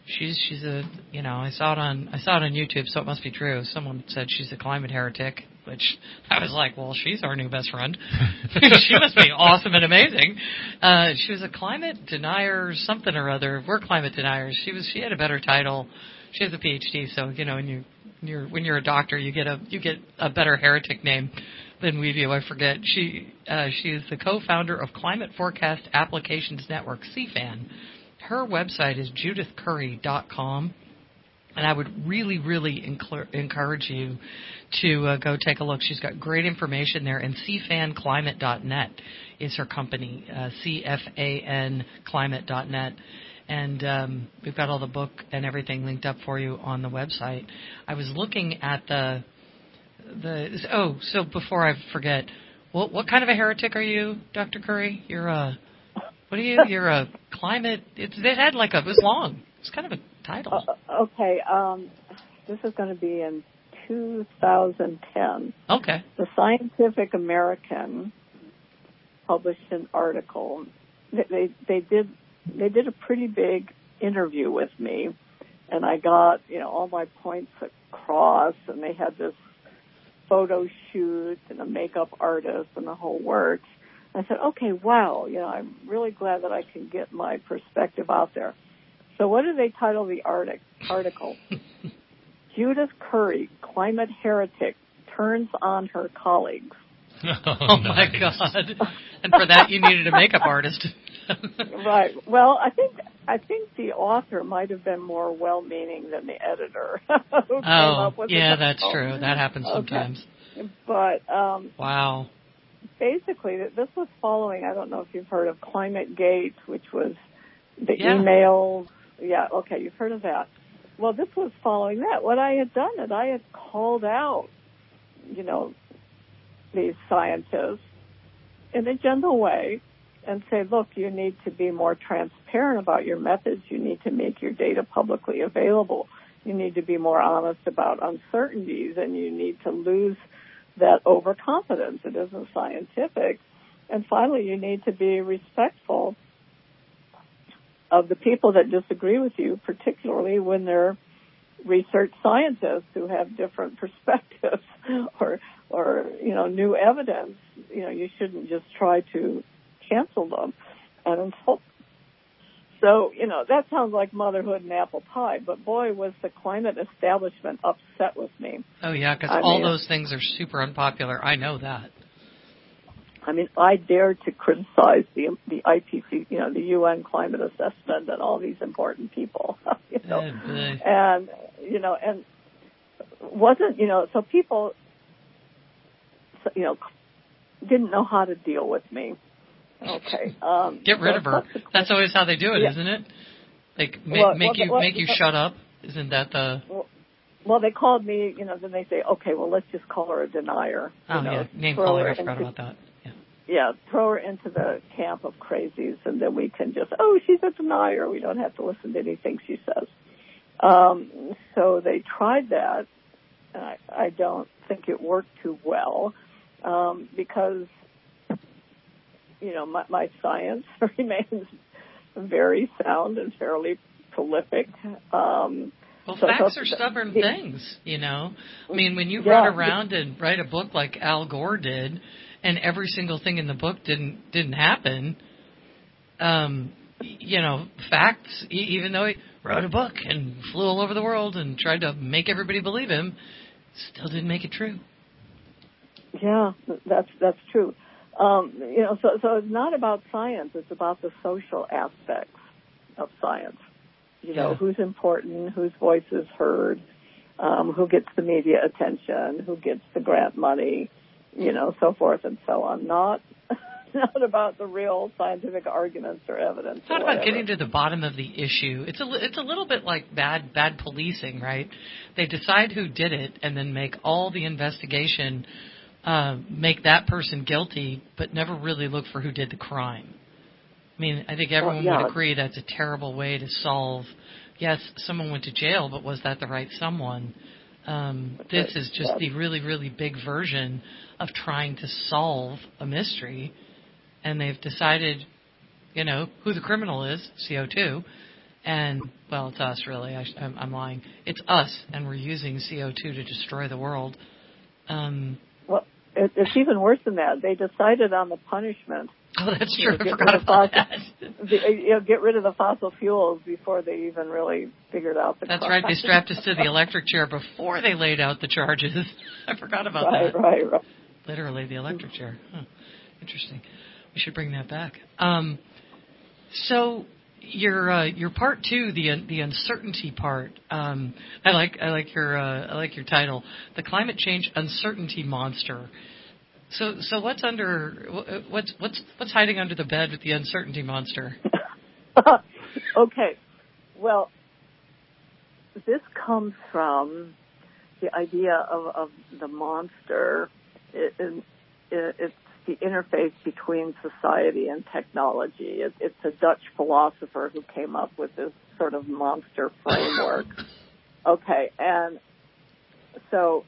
I saw it on YouTube, so it must be true. Someone said she's a climate heretic, which I was like, well, she's our new best friend. She must be awesome and amazing. She was a climate denier, something or other. We're climate deniers. She had a better title. She has a PhD, so when you're a doctor, you get a better heretic name than we do. I forget. She is the co-founder of Climate Forecast Applications Network, CFAN. Her website is judithcurry.com. And I would really, really encourage you to go take a look. She's got great information there. And cfanclimate.net is her company, cfanclimate.net. And we've got all the book and everything linked up for you on the website. I was looking at so before I forget, what kind of a heretic are you, Dr. Curry? You're a climate. It was long. It's kind of a title. Okay. This is going to be in 2010. Okay. The Scientific American published an article. They did a pretty big interview with me, and I got all my points across, and they had this photo shoot and a makeup artist and the whole works. I said, okay, wow, I'm really glad that I can get my perspective out there. So what did they title the article? Judith Curry, climate heretic, turns on her colleagues. Oh, my God. And for that, you needed a makeup artist. Right. Well, I think the author might have been more well-meaning than the editor. That's true. That happens sometimes. Okay. But wow. Basically, this was following, I don't know if you've heard of ClimateGate, which was the emails Yeah, okay, you've heard of that. Well, this was following that. What I had done is I had called out, these scientists in a gentle way and say, look, you need to be more transparent about your methods. You need to make your data publicly available. You need to be more honest about uncertainties, and you need to lose that overconfidence. It isn't scientific. And finally, you need to be respectful of the people that disagree with you, particularly when they're research scientists who have different perspectives or new evidence. You shouldn't just try to cancel them and insult. So, that sounds like motherhood and apple pie, but boy, was the climate establishment upset with me. Oh, yeah, because all those things are super unpopular. I know that. I dared to criticize the IPC, the UN climate assessment and all these important people, and wasn't, so people, didn't know how to deal with me. Okay. Get rid of her. That's always how they do it, isn't it? Like make you shut up. Isn't that the? Well, they called me. Then they say, okay, well, let's just call her a denier. Name calling. I forgot about that. Yeah, throw her into the camp of crazies, and then we can just, she's a denier. We don't have to listen to anything she says. So they tried that. I don't think it worked too well because, my science remains very sound and fairly prolific. Facts are stubborn things, when you run around and write a book like Al Gore did, and every single thing in the book didn't happen, facts, even though he wrote a book and flew all over the world and tried to make everybody believe him, still didn't make it true. Yeah, that's true. So it's not about science, it's about the social aspects of science. Who's important, whose voice is heard, who gets the media attention, who gets the grant money, so forth and so on. Not about the real scientific arguments or evidence. It's not about getting to the bottom of the issue. It's a little bit like bad policing, right? They decide who did it and then make all the investigation, make that person guilty, but never really look for who did the crime. I think everyone would agree that's a terrible way to solve. Yes, someone went to jail, but was that the right someone? This is just the really, really big version of trying to solve a mystery. And they've decided, who the criminal is, CO2. And, well, it's us, really. I'm lying. It's us, and we're using CO2 to destroy the world. Well, it's even worse than that. They decided on the punishment. Oh, that's true. I forgot about that. Get rid of the fossil fuels before they even really figured out the crime. That's right. They strapped us to the electric chair before they laid out the charges. I forgot about that. Right. Literally the electric chair. Huh. Interesting. We should bring that back. So your part two, the uncertainty part. I like your title, The Climate Change Uncertainty Monster. So what's hiding under the bed with the uncertainty monster? Okay. Well, this comes from the idea of the monster. It's the interface between society and technology. It's a Dutch philosopher who came up with this sort of monster framework. Okay, and so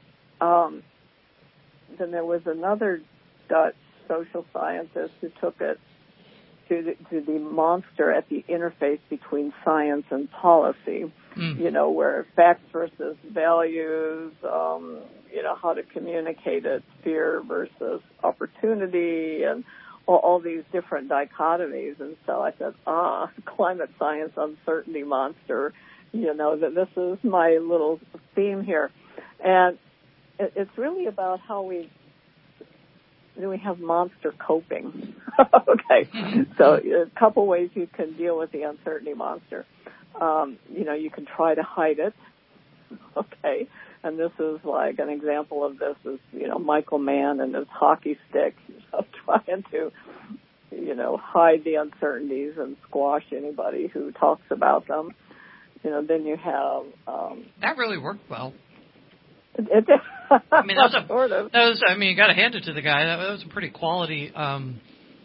then there was another Dutch social scientist who took it to the monster at the interface between science and policy, where facts versus values, how to communicate it, fear versus opportunity, and all these different dichotomies. And so I said, climate science uncertainty monster, that this is my little theme here. And it's really about how we have monster coping. Okay. So a couple ways you can deal with the uncertainty monster. You can try to hide it. Okay. And this is like an example of this is, Michael Mann and his hockey stick, trying to, hide the uncertainties and squash anybody who talks about them. then you have that really worked well. It I mean, that was sort of. you got to hand it to the guy. That was a pretty quality plan.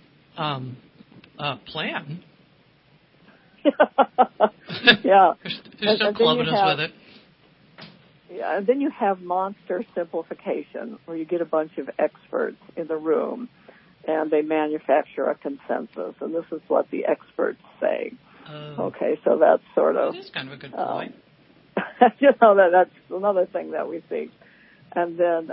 Yeah. Who's still clubbing us with it. Yeah, and then you have monster simplification, where you get a bunch of experts in the room, and they manufacture a consensus, and this is what the experts say. Okay, so that's sort of... That is kind of a good point. That's another thing that we see. And then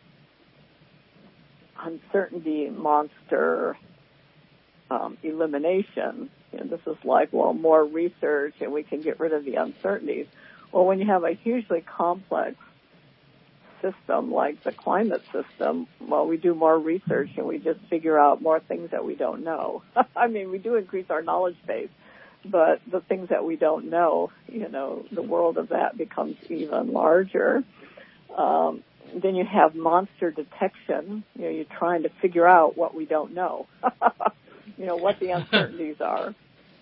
uncertainty monster elimination. This is like, more research, and we can get rid of the uncertainties. Well, when you have a hugely complex system like the climate system, we do more research and we just figure out more things that we don't know. I mean, we do increase our knowledge base, but the things that we don't know, the world of that becomes even larger. Then you have monster detection. You're trying to figure out what we don't know, what the uncertainties are.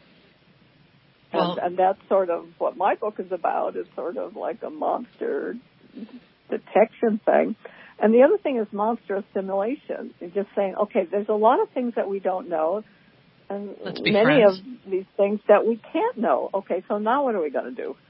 And that's sort of what my book is about, is sort of like a monster detection thing. And the other thing is monster assimilation. You're just saying, okay, there's a lot of things that we don't know, and many of these things that we can't know. Okay, so now what are we going to do?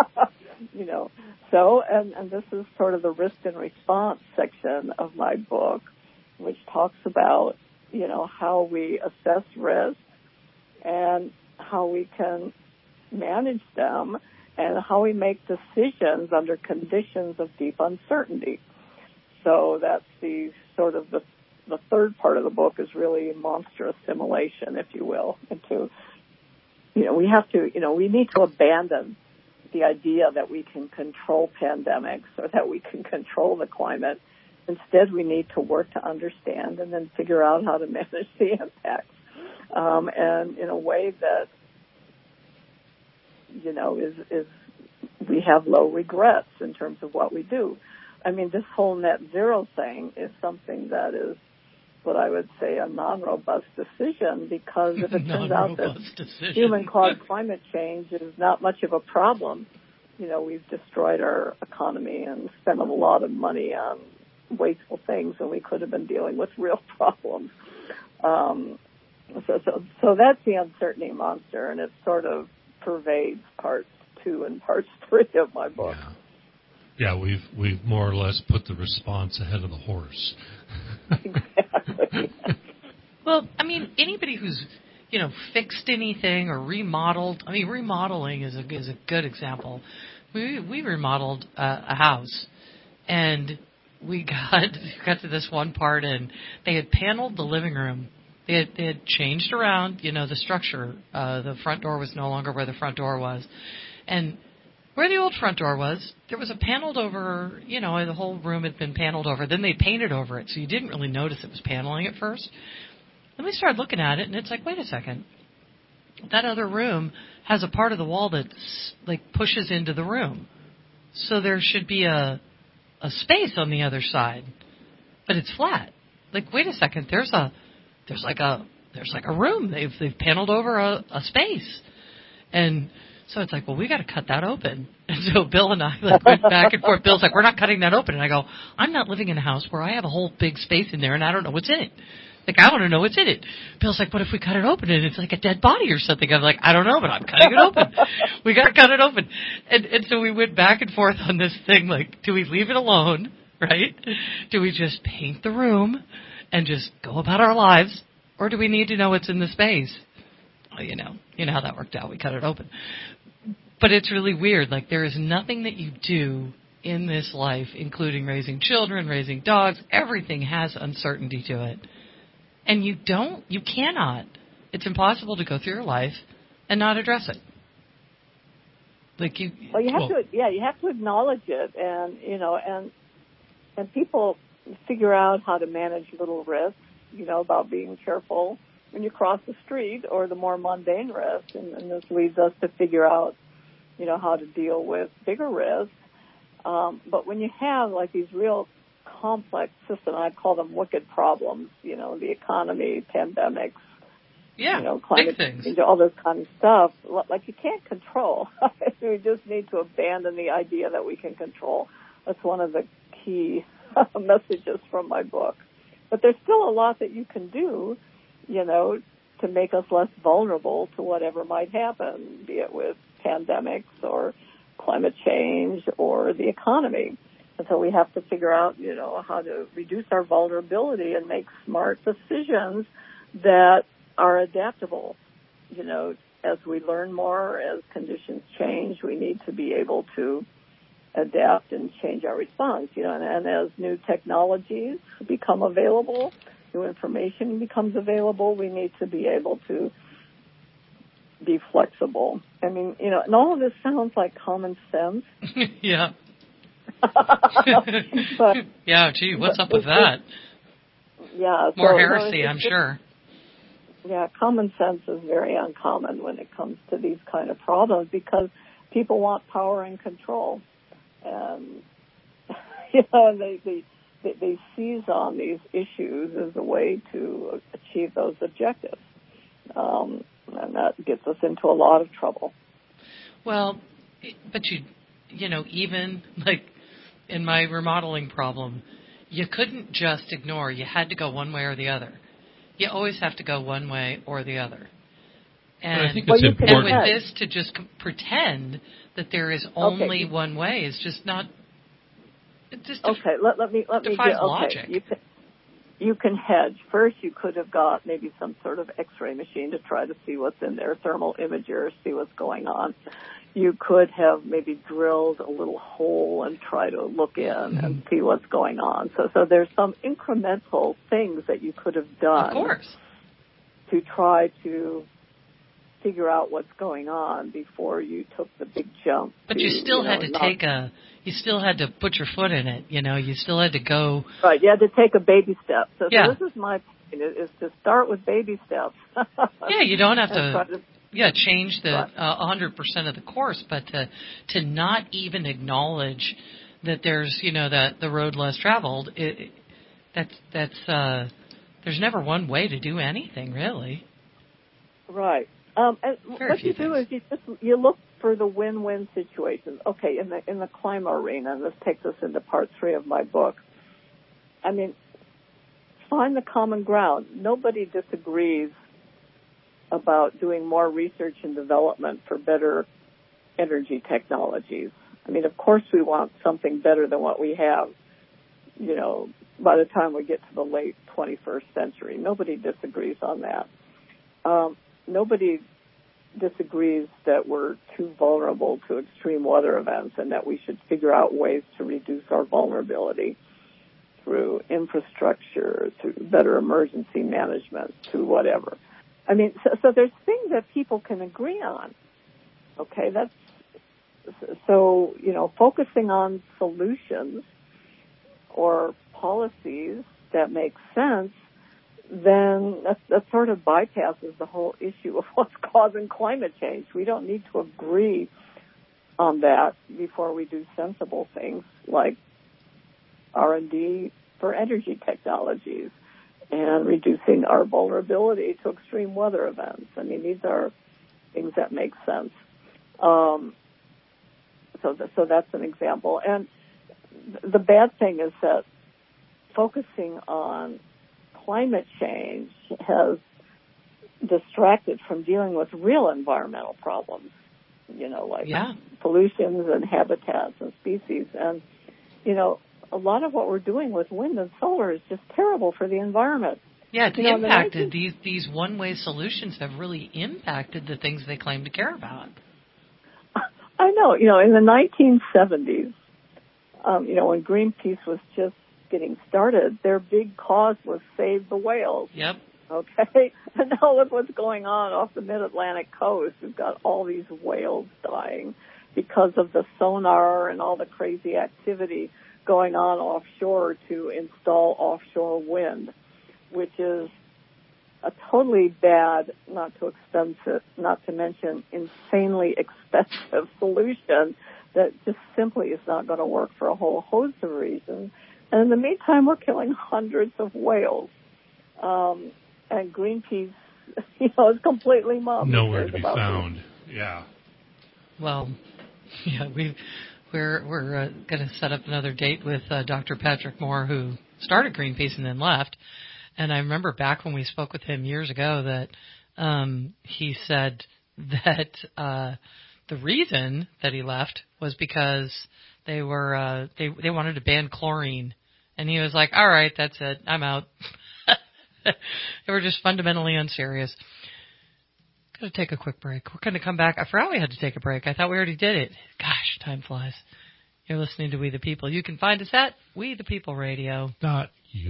So, and this is sort of the risk and response section of my book, which talks about, how we assess risk and how we can manage them and how we make decisions under conditions of deep uncertainty. So that's the sort of the third part of the book is really monster assimilation, if you will, into, we need to abandon the idea that we can control pandemics or that we can control the climate. Instead, we need to work to understand and then figure out how to manage the impacts, and in a way that, is we have low regrets in terms of what we do. I mean, this whole net zero thing is something that is what I would say a non-robust decision, because if it turns out that human-caused climate change is not much of a problem, we've destroyed our economy and spent a lot of money on wasteful things, and we could have been dealing with real problems. So that's the uncertainty monster, and it sort of pervades parts 2 and parts 3 of my book. Yeah, we've more or less put the response ahead of the horse. Exactly. Well, I mean, anybody who's fixed anything or remodeled. I mean, remodeling is a good example. We remodeled a house, and we got to this one part, and they had paneled the living room. They had changed around, the structure. The front door was no longer where the front door was. And where the old front door was, there was a paneled over, the whole room had been paneled over. Then they painted over it, so you didn't really notice it was paneling at first. Then we started looking at it, and it's like, wait a second. That other room has a part of the wall that, pushes into the room. So there should be a space on the other side, but it's flat. Wait a second, there's like a room. They've paneled over a space. And so it's like, well, we got to cut that open. And so Bill and I went back and forth. Bill's like, we're not cutting that open. And I go, I'm not living in a house where I have a whole big space in there and I don't know what's in it. I want to know what's in it. Bill's like, but if we cut it open and it's like a dead body or something. I'm like, I don't know, but I'm cutting it open. We got to cut it open. And so we went back and forth on this thing, do we leave it alone, right? Do we just paint the room and just go about our lives? Or do we need to know what's in the space? Well, you know how that worked out. We cut it open. But it's really weird. There is nothing that you do in this life, including raising children, raising dogs. Everything has uncertainty to it. And you cannot. It's impossible to go through your life and not address it. You have to acknowledge it, and people figure out how to manage little risks, about being careful when you cross the street, or the more mundane risks, and this leads us to figure out, how to deal with bigger risks. But when you have these real complex systems, I call them wicked problems, the economy, pandemics, climate change, all this kind of stuff, like you can't control. We just need to abandon the idea that we can control. That's one of the key messages from my book. But there's still a lot that you can do, to make us less vulnerable to whatever might happen, be it with pandemics or climate change or the economy. And so we have to figure out, how to reduce our vulnerability and make smart decisions that are adaptable. As we learn more, as conditions change, we need to be able to adapt and change our response, and as new technologies become available, new information becomes available, we need to be able to be flexible. I mean, and all of this sounds like common sense. Yeah. But, yeah, gee, what's up with that? Yeah. More heresy, I'm sure. Yeah, common sense is very uncommon when it comes to these kind of problems because people want power and control. And, they seize on these issues as a way to achieve those objectives. And that gets us into a lot of trouble. Well, but even like in my remodeling problem, you couldn't just ignore. You had to go one way or the other. You always have to go one way or the other. And, I think it's important. And with this, to just pretend that there is only one way is just not. It just let me defies logic. You can hedge. First, you could have got maybe some sort of X-ray machine to try to see what's in there, thermal imager, see what's going on. You could have maybe drilled a little hole and try to look in and see what's going on. So there's some incremental things that you could have done. Of course. To try to figure out what's going on before you took the big jump. But you still had to you still had to put your foot in it, you still had to go. Right, you had to take a baby step. So yeah. This is my point, is to start with baby steps. Yeah, you don't have to change the 100% of the course, but to not even acknowledge that there's, that the road less traveled, there's never one way to do anything, really. Right. And what you do is you look for the win-win situations. Okay, in the climate arena, and this takes us into part 3 of my book. I mean, find the common ground. Nobody disagrees about doing more research and development for better energy technologies. I mean, of course we want something better than what we have, by the time we get to the late 21st century. Nobody disagrees on that. Nobody disagrees that we're too vulnerable to extreme weather events and that we should figure out ways to reduce our vulnerability through infrastructure, through better emergency management, through whatever. I mean, so there's things that people can agree on. Okay, focusing on solutions or policies that make sense, then that sort of bypasses the whole issue of what's causing climate change. We don't need to agree on that before we do sensible things like R&D for energy technologies and reducing our vulnerability to extreme weather events. I mean, these are things that make sense. So that's an example. And the bad thing is that focusing on climate change has distracted from dealing with real environmental problems, like pollutions and habitats and species. And, a lot of what we're doing with wind and solar is just terrible for the environment. Yeah, it's impacted. These one-way solutions have really impacted the things they claim to care about. I know. In the 1970s, when Greenpeace was just getting started, their big cause was save the whales. Yep. Okay? And now look what's going on off the mid-Atlantic coast. We've got all these whales dying because of the sonar and all the crazy activity going on offshore to install offshore wind, which is a totally bad, not to mention insanely expensive solution that just simply is not going to work for a whole host of reasons. And in the meantime, we're killing hundreds of whales. And Greenpeace is completely mum. Nowhere to be found. Yeah. Well, yeah, we're going to set up another date with Dr. Patrick Moore, who started Greenpeace and then left. And I remember back when we spoke with him years ago that he said that the reason that he left was because they were they wanted to ban chlorine, and he was like, "All right, that's it, I'm out." They were just fundamentally unserious. Going to take a quick break. We're going to come back. I forgot we had to take a break. I thought we already did it. Gosh, time flies. You're listening to We the People. You can find us at WeThePeopleRadio.us.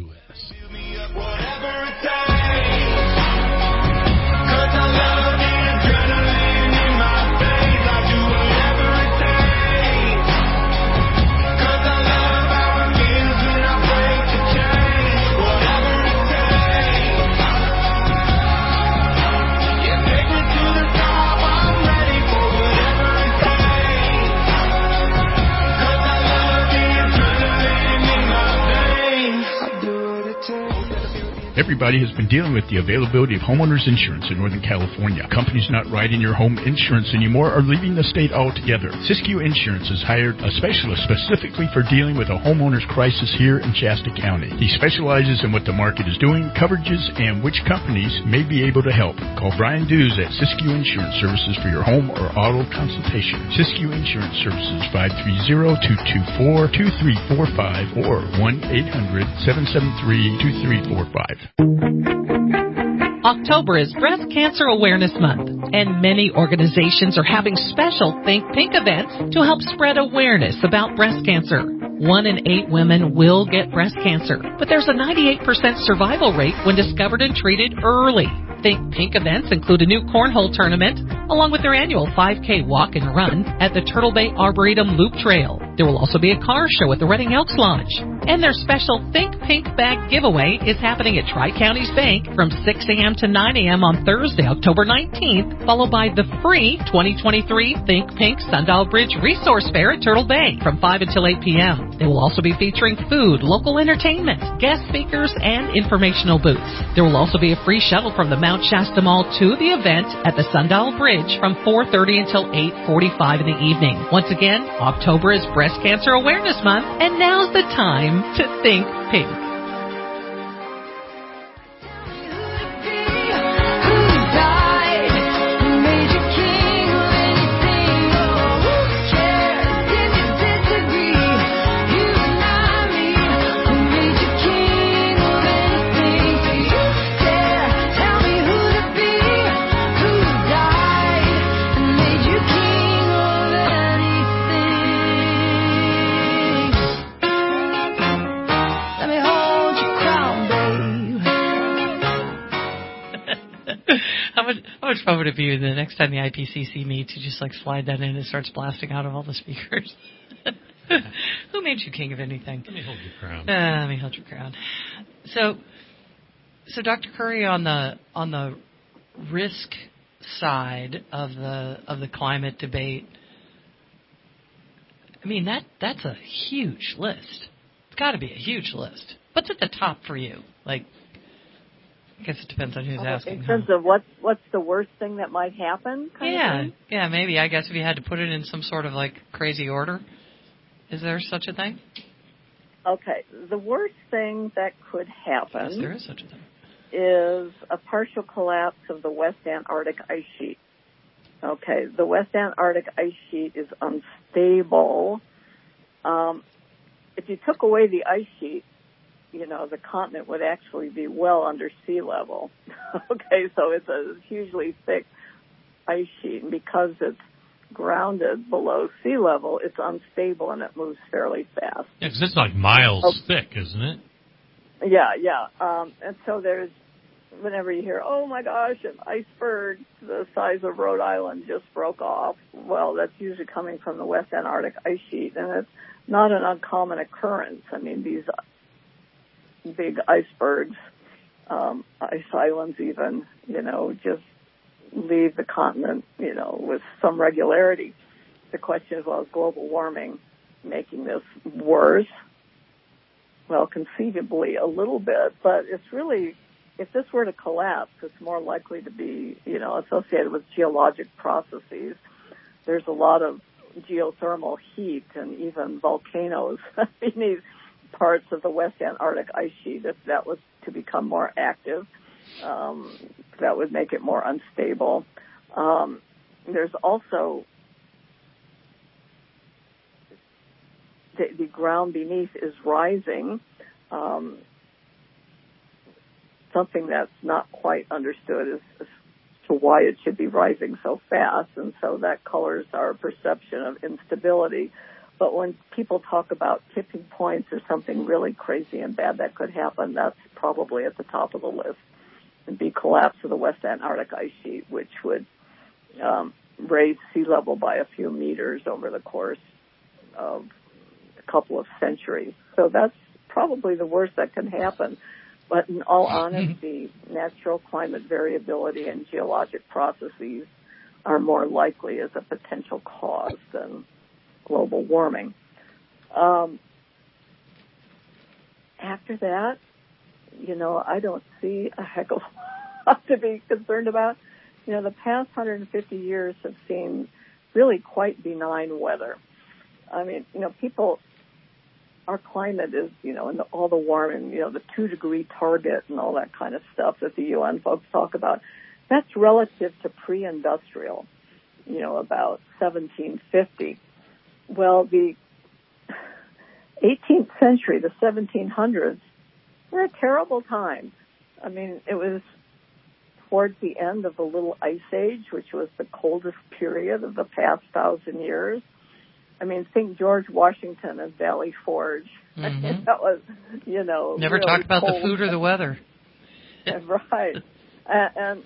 Everybody has been dealing with the availability of homeowners insurance in Northern California. Companies not writing your home insurance anymore are leaving the state altogether. Siskiyou Insurance has hired a specialist specifically for dealing with a homeowner's crisis here in Shasta County. He specializes in what the market is doing, coverages, and which companies may be able to help. Call Brian Dews at Siskiyou Insurance Services for your home or auto consultation. Siskiyou Insurance Services, 530-224-2345 or 1-800-773-2345. October is Breast Cancer Awareness Month, and many organizations are having special Think Pink events to help spread awareness about breast cancer. 1 in 8 women will get breast cancer, but there's a 98% survival rate when discovered and treated early. Think Pink events include a new cornhole tournament, along with their annual 5K walk and run at the Turtle Bay Arboretum Loop Trail. There will also be a car show at the Redding Elks Lodge. And their special Think Pink bag giveaway is happening at Tri-Counties Bank from 6 a.m. to 9 a.m. on Thursday, October 19th, followed by the free 2023 Think Pink Sundial Bridge Resource Fair at Turtle Bay from 5 until 8 p.m. They will also be featuring food, local entertainment, guest speakers, and informational booths. There will also be a free shuttle from the Mount Shasta Mall to the event at the Sundial Bridge from 4:30 until 8:45 in the evening. Once again, October is Breast Cancer Awareness Month, and now's the time to think pink. How much fun would it be the next time the IPCC meets, you just like slide that in and it starts blasting out of all the speakers? Who made you king of anything? Let me hold your crown. Let me hold your crown. So Dr. Curry, on the risk side of the climate debate, I mean that's a huge list. It's got to be a huge list. What's at the top for you? Like, I guess it depends on who's asking. In terms of what's the worst thing that might happen? Yeah, maybe. I guess if you had to put it in some sort of like crazy order, is there such a thing? Okay, the worst thing that could happen, yes, there is such a thing, is a partial collapse of the West Antarctic ice sheet. Okay, the West Antarctic ice sheet is unstable. If you took away the ice sheet, the continent would actually be well under sea level. Okay, so it's a hugely thick ice sheet, and because it's grounded below sea level, it's unstable and it moves fairly fast. Yeah, because it's like miles thick, isn't it? Yeah. And so whenever you hear, oh my gosh, an iceberg the size of Rhode Island just broke off, well, that's usually coming from the West Antarctic ice sheet, and it's not an uncommon occurrence. I mean, these big icebergs, ice islands even, just leave the continent, with some regularity. The question is, well, is global warming making this worse? Well, conceivably a little bit, but it's really if this were to collapse, it's more likely to be, associated with geologic processes. There's a lot of geothermal heat and even volcanoes beneath parts of the West Antarctic ice sheet. If that was to become more active, that would make it more unstable. There's also the ground beneath is rising. Something that's not quite understood is to why it should be rising so fast, and so that colors our perception of instability. But when people talk about tipping points or something really crazy and bad that could happen, that's probably at the top of the list. It'd be collapse of the West Antarctic ice sheet, which would raise sea level by a few meters over the course of a couple of centuries. So that's probably the worst that can happen. But in all honesty, natural climate variability and geologic processes are more likely as a potential cause than global warming. After that, I don't see a heck of a lot to be concerned about. The past 150 years have seen really quite benign weather. I mean, our climate is, and all the warming, the 2-degree target and all that kind of stuff that the UN folks talk about, that's relative to pre-industrial, about 1750. Well, the 18th century, the 1700s, were a terrible time. I mean, it was towards the end of the Little Ice Age, which was the coldest period of the past 1,000 years. I mean, think George Washington and Valley Forge. Mm-hmm. That was, never really talked about cold. the food or the weather. Right. And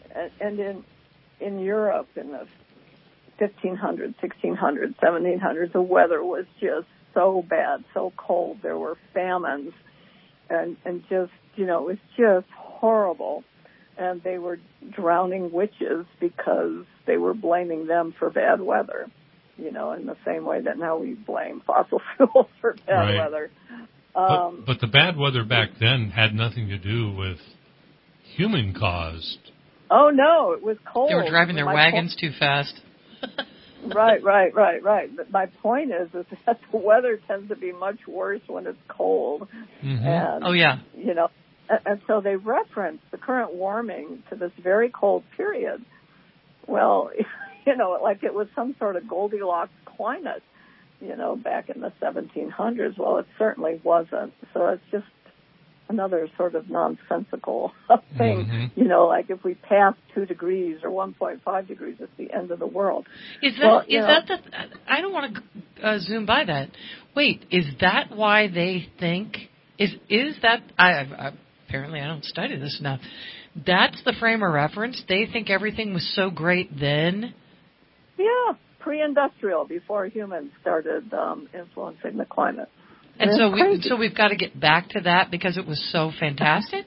in Europe in the 1500s, 1600s, 1700s, the weather was just so bad, so cold. There were famines and just, it was just horrible. And they were drowning witches because they were blaming them for bad weather. In the same way that now we blame fossil fuels for bad weather. But the bad weather back then had nothing to do with human-caused. Oh, no, it was cold. They were driving their wagons too fast. Right. But my point is that the weather tends to be much worse when it's cold. Mm-hmm. And, oh, yeah. And so they reference the current warming to this very cold period. Well, like it was some sort of Goldilocks climate, back in the 1700s. Well, it certainly wasn't. So it's just another sort of nonsensical thing. Mm-hmm. Like if we pass 2 degrees or 1.5 degrees, it's the end of the world. Is that I don't want to zoom by that. Wait, is that why they think, is that, apparently I don't study this enough. That's the frame of reference? They think everything was so great then? Yeah, pre-industrial, before humans started influencing the climate. And so we've got to get back to that because it was so fantastic?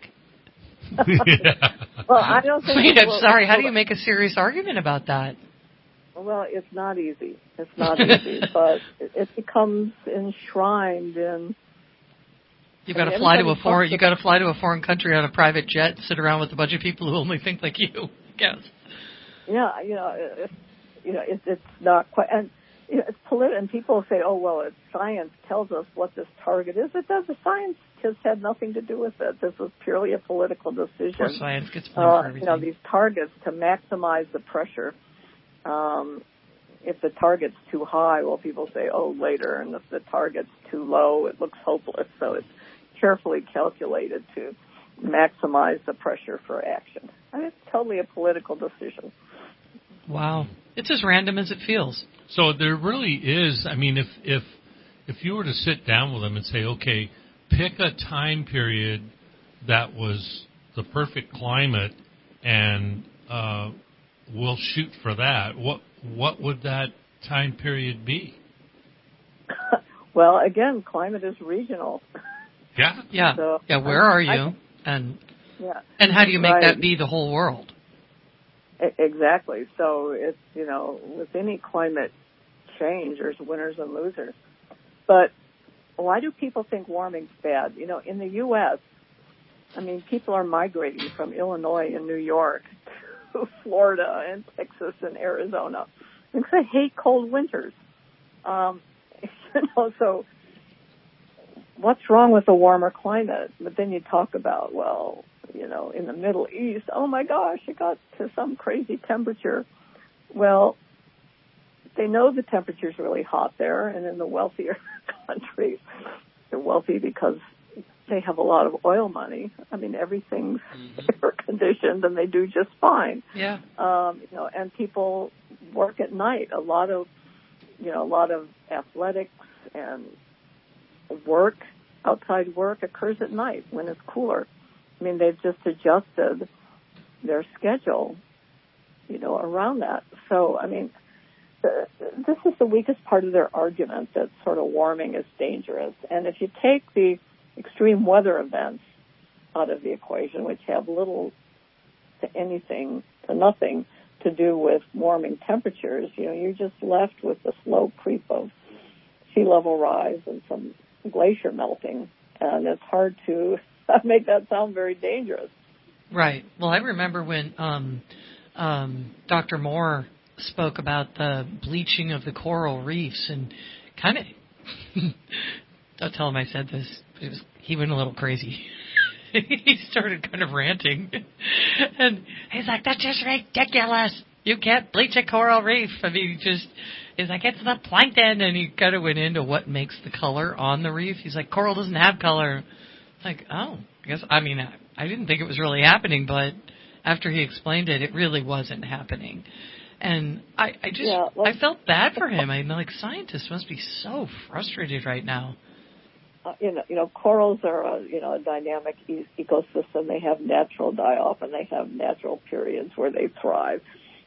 Well, I don't think... Wait, I'm sorry. How do you make a serious argument about that? Well, it's not easy. But it becomes enshrined in... You've got to fly to a foreign country on a private jet, sit around with a bunch of people who only think like you. I guess. Yeah, it's not quite, and it's political. And people say, "Oh, well, science tells us what this target is." It does. The science just had nothing to do with it. This was purely a political decision. Of course, science gets blamed for everything. These targets to maximize the pressure. If the target's too high, well, people say, "Oh, later," and if the target's too low, it looks hopeless. So it's carefully calculated to maximize the pressure for action. I mean, it's totally a political decision. Wow. It's as random as it feels. So there really is, I mean, if you were to sit down with them and say, okay, pick a time period that was the perfect climate and we'll shoot for that, what would that time period be? Well, again, climate is regional. Yeah. So, where are you? And how do you make that be the whole world? Exactly. So it's, with any climate change, there's winners and losers. But why do people think warming's bad? In the U.S., I mean, people are migrating from Illinois and New York to Florida and Texas and Arizona because they hate cold winters. So what's wrong with a warmer climate? But then you talk about, well, in the Middle East, oh my gosh, it got to some crazy temperature. Well, they know the temperature's really hot there, and in the wealthier countries, they're wealthy because they have a lot of oil money. I mean, everything's air conditioned, and they do just fine. Yeah. And people work at night. A lot of athletics and outside work occurs at night when it's cooler. I mean, they've just adjusted their schedule, around that. So, I mean, this is the weakest part of their argument that sort of warming is dangerous. And if you take the extreme weather events out of the equation, which have little to nothing to do with warming temperatures, you're just left with the slow creep of sea level rise and some glacier melting. And it's hard to make that sound very dangerous. Right. Well, I remember when Dr. Moore spoke about the bleaching of the coral reefs, and kind of, don't tell him I said this, he went a little crazy. He started kind of ranting. And he's like, that's just ridiculous. You can't bleach a coral reef. I mean, he's like, it's the plankton. And he kind of went into what makes the color on the reef. He's like, coral doesn't have color. It's like, oh, I didn't think it was really happening, but after he explained it, it really wasn't happening. And I felt bad for him. I mean, like, scientists must be so frustrated right now. Corals are a dynamic ecosystem. They have natural die-off, and they have natural periods where they thrive.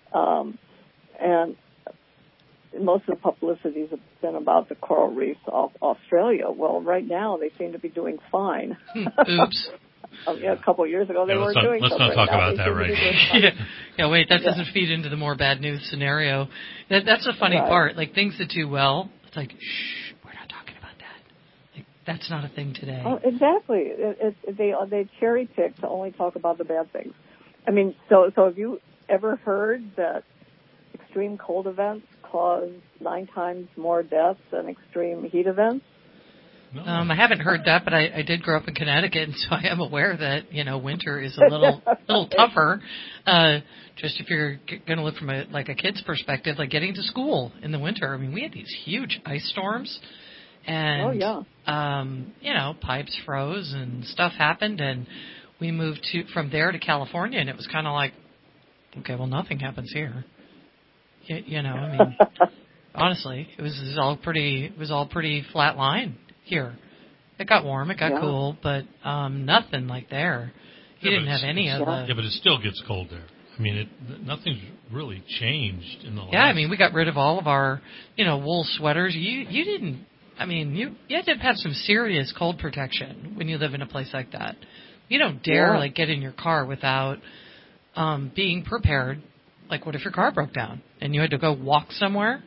And most of the publicity has been about the coral reefs off Australia. Well, right now they seem to be doing fine. Oops. A couple of years ago they weren't doing so. Let's not talk about that right now. Wait, that doesn't feed into the more bad news scenario. That's the funny part. Like, things that do well, it's like, shh, we're not talking about that. Like, that's not a thing today. Oh, exactly. They cherry pick to only talk about the bad things. I mean, so have you ever heard that extreme cold events cause 9 times more deaths than extreme heat events? No. I haven't heard that, but I did grow up in Connecticut, and so I am aware that, winter is a little tougher. Just if you're going to look from a kid's perspective, like getting to school in the winter. I mean, we had these huge ice storms, and pipes froze and stuff happened, and we moved from there to California, and it was kind of like, okay, well, nothing happens here. I mean, honestly, it was all pretty flat line here. It got warm, it got cool, but nothing like there. You didn't have any of the... Yeah, but it still gets cold there. I mean, nothing's really changed in the last... Yeah, I mean, we got rid of all of our, wool sweaters. You didn't... I mean, you had to have some serious cold protection when you live in a place like that. You don't dare, get in your car without being prepared. Like, what if your car broke down and you had to go walk somewhere?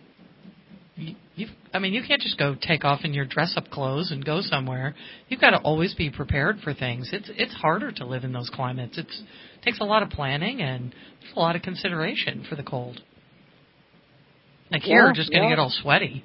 You can't just go take off in your dress-up clothes and go somewhere. You've got to always be prepared for things. It's harder to live in those climates. It takes a lot of planning and a lot of consideration for the cold. Like here, we're just going to get all sweaty,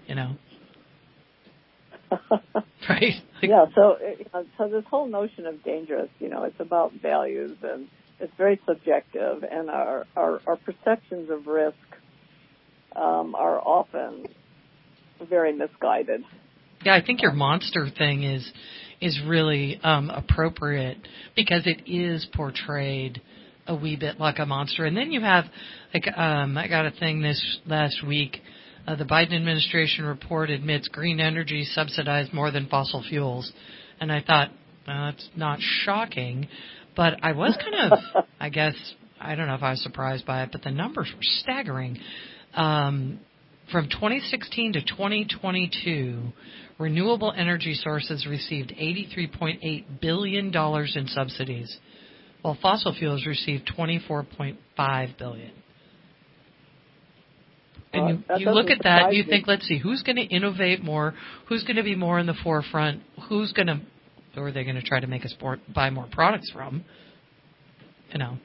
Right? So this whole notion of dangerous, it's about values, and it's very subjective, and our perceptions of risk are often very misguided. Yeah, I think your monster thing is really appropriate because it is portrayed a wee bit like a monster. And then you have, I got a thing this last week. The Biden administration report admits green energy subsidized more than fossil fuels. And I thought, that's not shocking. But I was kind of, I guess, I don't know if I was surprised by it, but the numbers were staggering. From 2016 to 2022, renewable energy sources received $83.8 billion in subsidies, while fossil fuels received $24.5 billion. And you look at that, you think, let's see, who's going to innovate more? Who's going to be more in the forefront? Who's going to Who are they going to try to make us buy more products from? You know.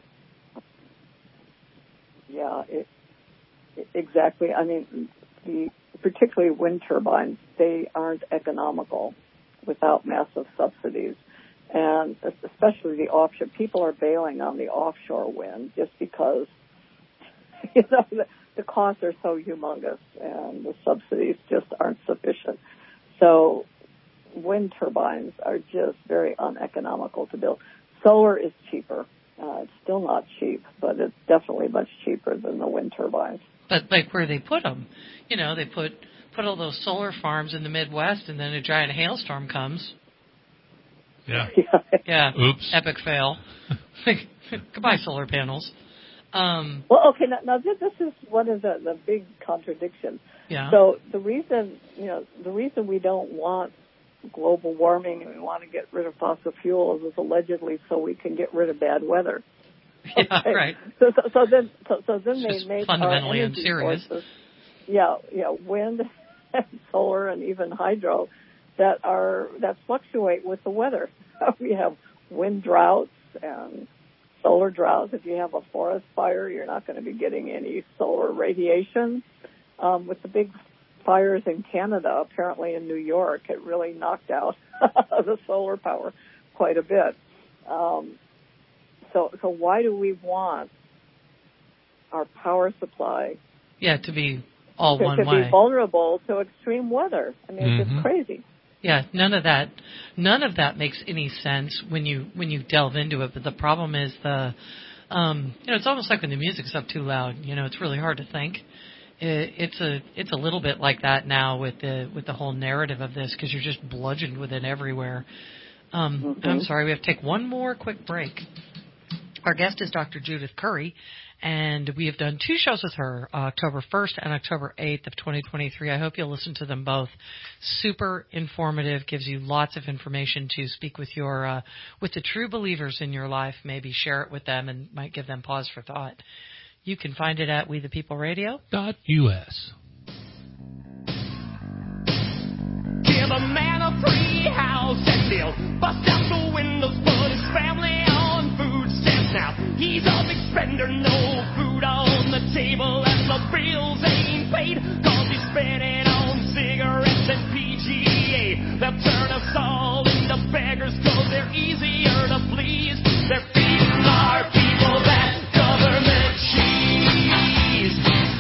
Yeah, exactly. I mean, particularly wind turbines, they aren't economical without massive subsidies. And especially the offshore, people are bailing on the offshore wind just because, you know, the costs are so humongous and the subsidies just aren't sufficient. So wind turbines are just very uneconomical to build. Solar is cheaper. It's still not cheap, but it's definitely much cheaper than the wind turbines. But like where they put them, you know, they put all those solar farms in the Midwest, and then a giant hailstorm comes. Yeah. Yeah. Oops. Epic fail. Goodbye, solar panels. Well, okay. Now this is one of the big contradictions. Yeah. So the reason we don't want global warming and we want to get rid of fossil fuels is allegedly so we can get rid of bad weather. Okay. Yeah, right. So then it's they make fundamentally our energy unserious. sources, wind, and solar, and even hydro that fluctuate with the weather. We have wind droughts and solar droughts. If you have a forest fire, you're not going to be getting any solar radiation. With the big fires in Canada, apparently in New York, it really knocked out the solar power quite a bit. So why do we want our power supply to be all one way? To be vulnerable to extreme weather. I mean, it's just crazy. Yeah, none of that makes any sense when you delve into it. But the problem is it's almost like when the music's up too loud. You know, it's really hard to think. It's a little bit like that now with the whole narrative of this, because you're just bludgeoned with it everywhere. I'm sorry, we have to take one more quick break. Our guest is Dr. Judith Curry, and we have done 2 shows with her, October 1st and October 8th of 2023. I hope you'll listen to them both. Super informative, gives you lots of information to speak with with the true believers in your life. Maybe share it with them and might give them pause for thought. You can find it at WeThePeopleRadio.us. Give a man a free house and he'll bust out the windows, put his family on food stamps now. He's a big spender, no food on the table, and the bills ain't paid, cause he's spending on cigarettes and PGA. They'll turn us all into beggars cause they're easier to please. They're feeding our people that government cheese.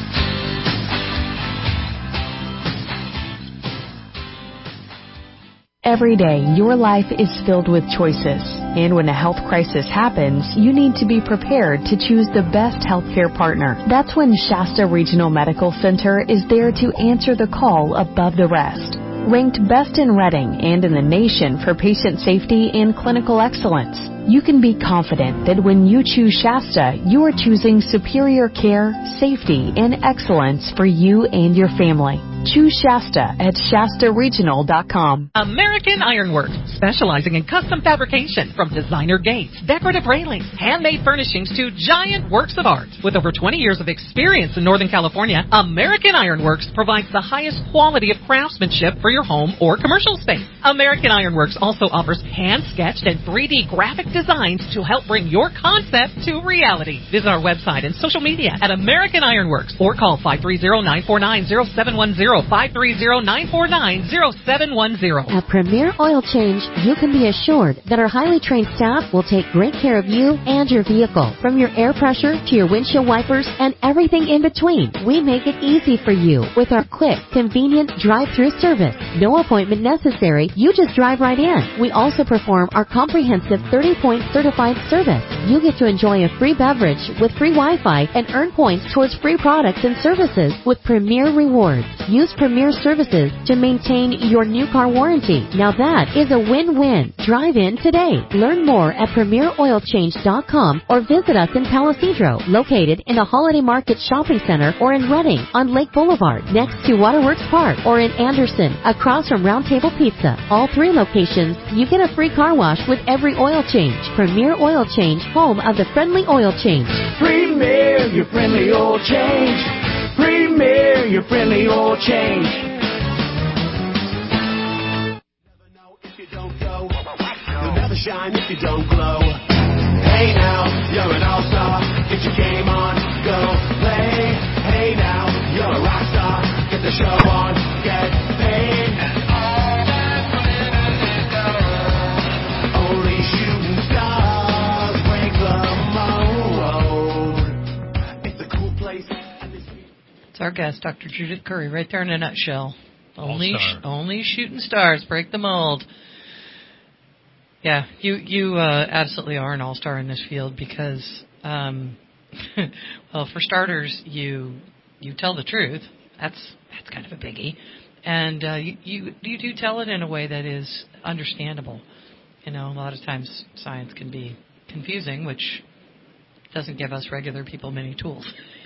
Every day, your life is filled with choices. And when a health crisis happens, you need to be prepared to choose the best healthcare partner. That's when Shasta Regional Medical Center is there to answer the call above the rest. Ranked best in Reading and in the nation for patient safety and clinical excellence, you can be confident that when you choose Shasta, you are choosing superior care, safety, and excellence for you and your family. Choose Shasta at ShastaRegional.com. American Ironworks, specializing in custom fabrication from designer gates, decorative railings, handmade furnishings to giant works of art. With over 20 years of experience in Northern California, American Ironworks provides the highest quality of craftsmanship for your home or commercial space. American Ironworks also offers hand-sketched and 3D graphic designs to help bring your concept to reality. Visit our website and social media at American Ironworks or call 530-949-0710. 530-949-0710. At Premier Oil Change, you can be assured that our highly trained staff will take great care of you and your vehicle. From your air pressure to your windshield wipers and everything in between, we make it easy for you with our quick, convenient drive-through service. No appointment necessary. You just drive right in. We also perform our comprehensive 30-point certified service. You get to enjoy a free beverage with free Wi-Fi and earn points towards free products and services with Premier Rewards. Use Premier Services to maintain your new car warranty. Now that is a win-win. Drive in today. Learn more at PremierOilChange.com or visit us in Palisadro, located in the Holiday Market Shopping Center, or in Reading on Lake Boulevard, next to Waterworks Park, or in Anderson, across from Round Table Pizza. All 3 locations, you get a free car wash with every oil change. Premier Oil Change, home of the friendly oil change. Premier, your friendly oil change. Premier, your friendly oil change. Never know if you don't go. shine if you don't glow. Hey now, you're an all-star. Get your game on, go play. Hey now, you're a rock star. Get the show on, get paid. And all that glitters is gold. Only shooting stars break the mold. It's a cool place. It's our guest, Dr. Judith Curry, right there in a nutshell. Only shooting stars break the mold. Yeah, you absolutely are an all-star in this field because, well, for starters, you tell the truth. That's kind of a biggie, and you do tell it in a way that is understandable. You know, a lot of times science can be confusing, which doesn't give us regular people many tools.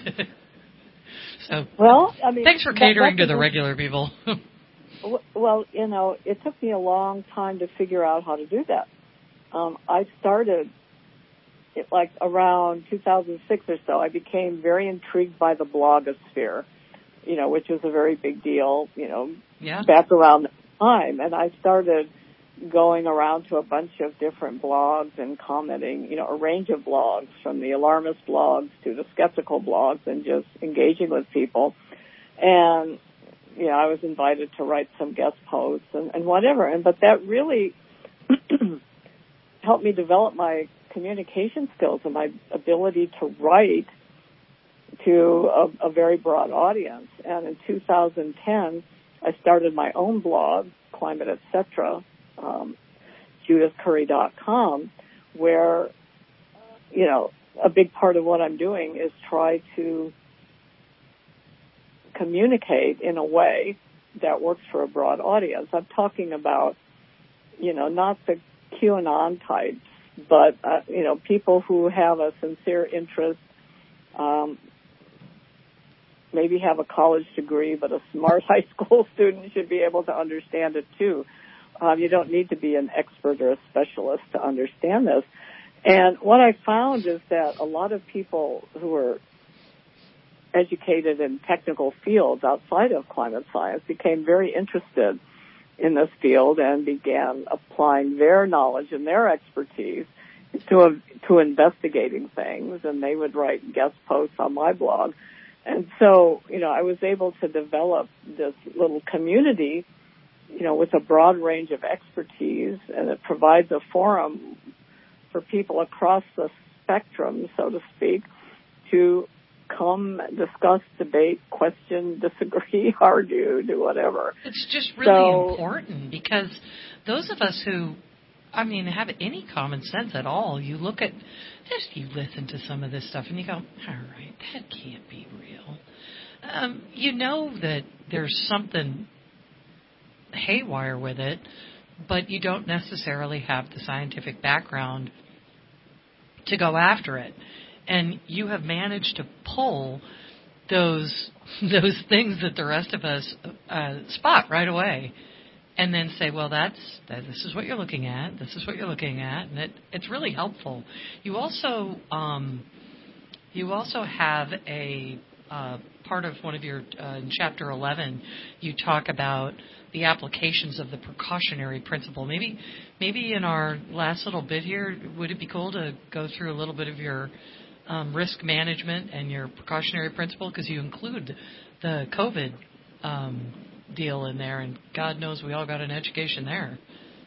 So, well, I mean, thanks for catering to the regular people. Well, you know, it took me a long time to figure out how to do that. I started it like around 2006 or so. I became very intrigued by the blogosphere, you know, which was a very big deal, you know, back around that time. And I started going around to a bunch of different blogs and commenting, you know, a range of blogs from the alarmist blogs to the skeptical blogs and just engaging with people. And you know, I was invited to write some guest posts and whatever. But that really helped me develop my communication skills and my ability to write to a very broad audience. And in 2010, I started my own blog, Climate Etc., JudithCurry.com, where, you know, a big part of what I'm doing is try to communicate in a way that works for a broad audience. I'm talking about, you know, not the QAnon types, but, you know, people who have a sincere interest, maybe have a college degree, but a smart high school student should be able to understand it too. You don't need to be an expert or a specialist to understand this. And what I found is that a lot of people who are educated in technical fields outside of climate science became very interested in this field and began applying their knowledge and their expertise to investigating things, and they would write guest posts on my blog. And so, you know, I was able to develop this little community, you know, with a broad range of expertise, and it provides a forum for people across the spectrum, so to speak, to come, discuss, debate, question, disagree, argue, do whatever. It's just really important because those of us who, I mean, have any common sense at all, you look at, you listen to some of this stuff and you go, all right, that can't be real. You know that there's something haywire with it, but you don't necessarily have the scientific background to go after it. And you have managed to pull those things that the rest of us spot right away, and then say, well, this is what you're looking at. This is what you're looking at, and it's really helpful. You also have a part of one of your in Chapter 11. You talk about the applications of the precautionary principle. Maybe in our last little bit here, would it be cool to go through a little bit of your risk management and your precautionary principle, because you include the COVID deal in there, and God knows we all got an education there.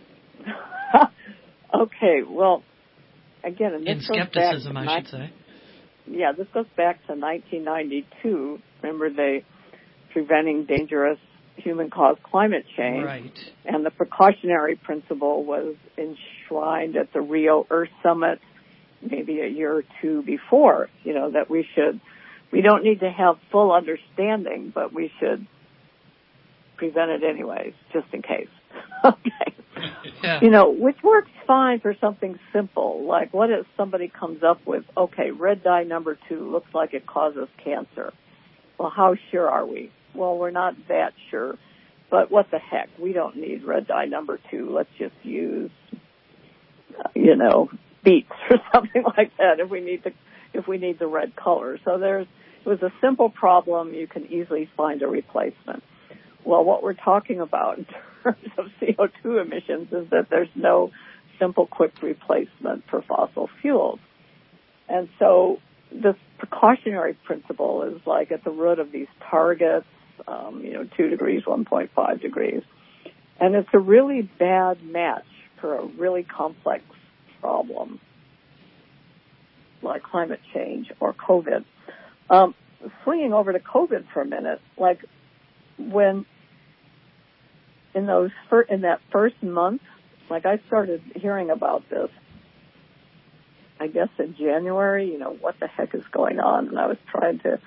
Okay, well, again, and in skepticism, I should say. Yeah, this goes back to 1992. Remember, they preventing dangerous human-caused climate change, right? And the precautionary principle was enshrined at the Rio Earth Summit maybe a year or two before, you know, that we don't need to have full understanding, but we should prevent it anyways, just in case. Okay. Yeah. You know, which works fine for something simple, like what if somebody comes up with, okay, red dye number 2 looks like it causes cancer. Well, how sure are we? Well, we're not that sure, but what the heck? We don't need red dye number 2. Let's just use, you know, beets or something like that if we need the red color. So it was a simple problem. You can easily find a replacement. Well, what we're talking about in terms of CO2 emissions is that there's no simple, quick replacement for fossil fuels. And so this precautionary principle is like at the root of these targets, 2 degrees, 1.5 degrees. And it's a really bad match for a really complex problem like climate change or COVID. Swinging over to COVID for a minute, like when in that first month, like I started hearing about this, I guess in January, what the heck is going on? And I was trying to,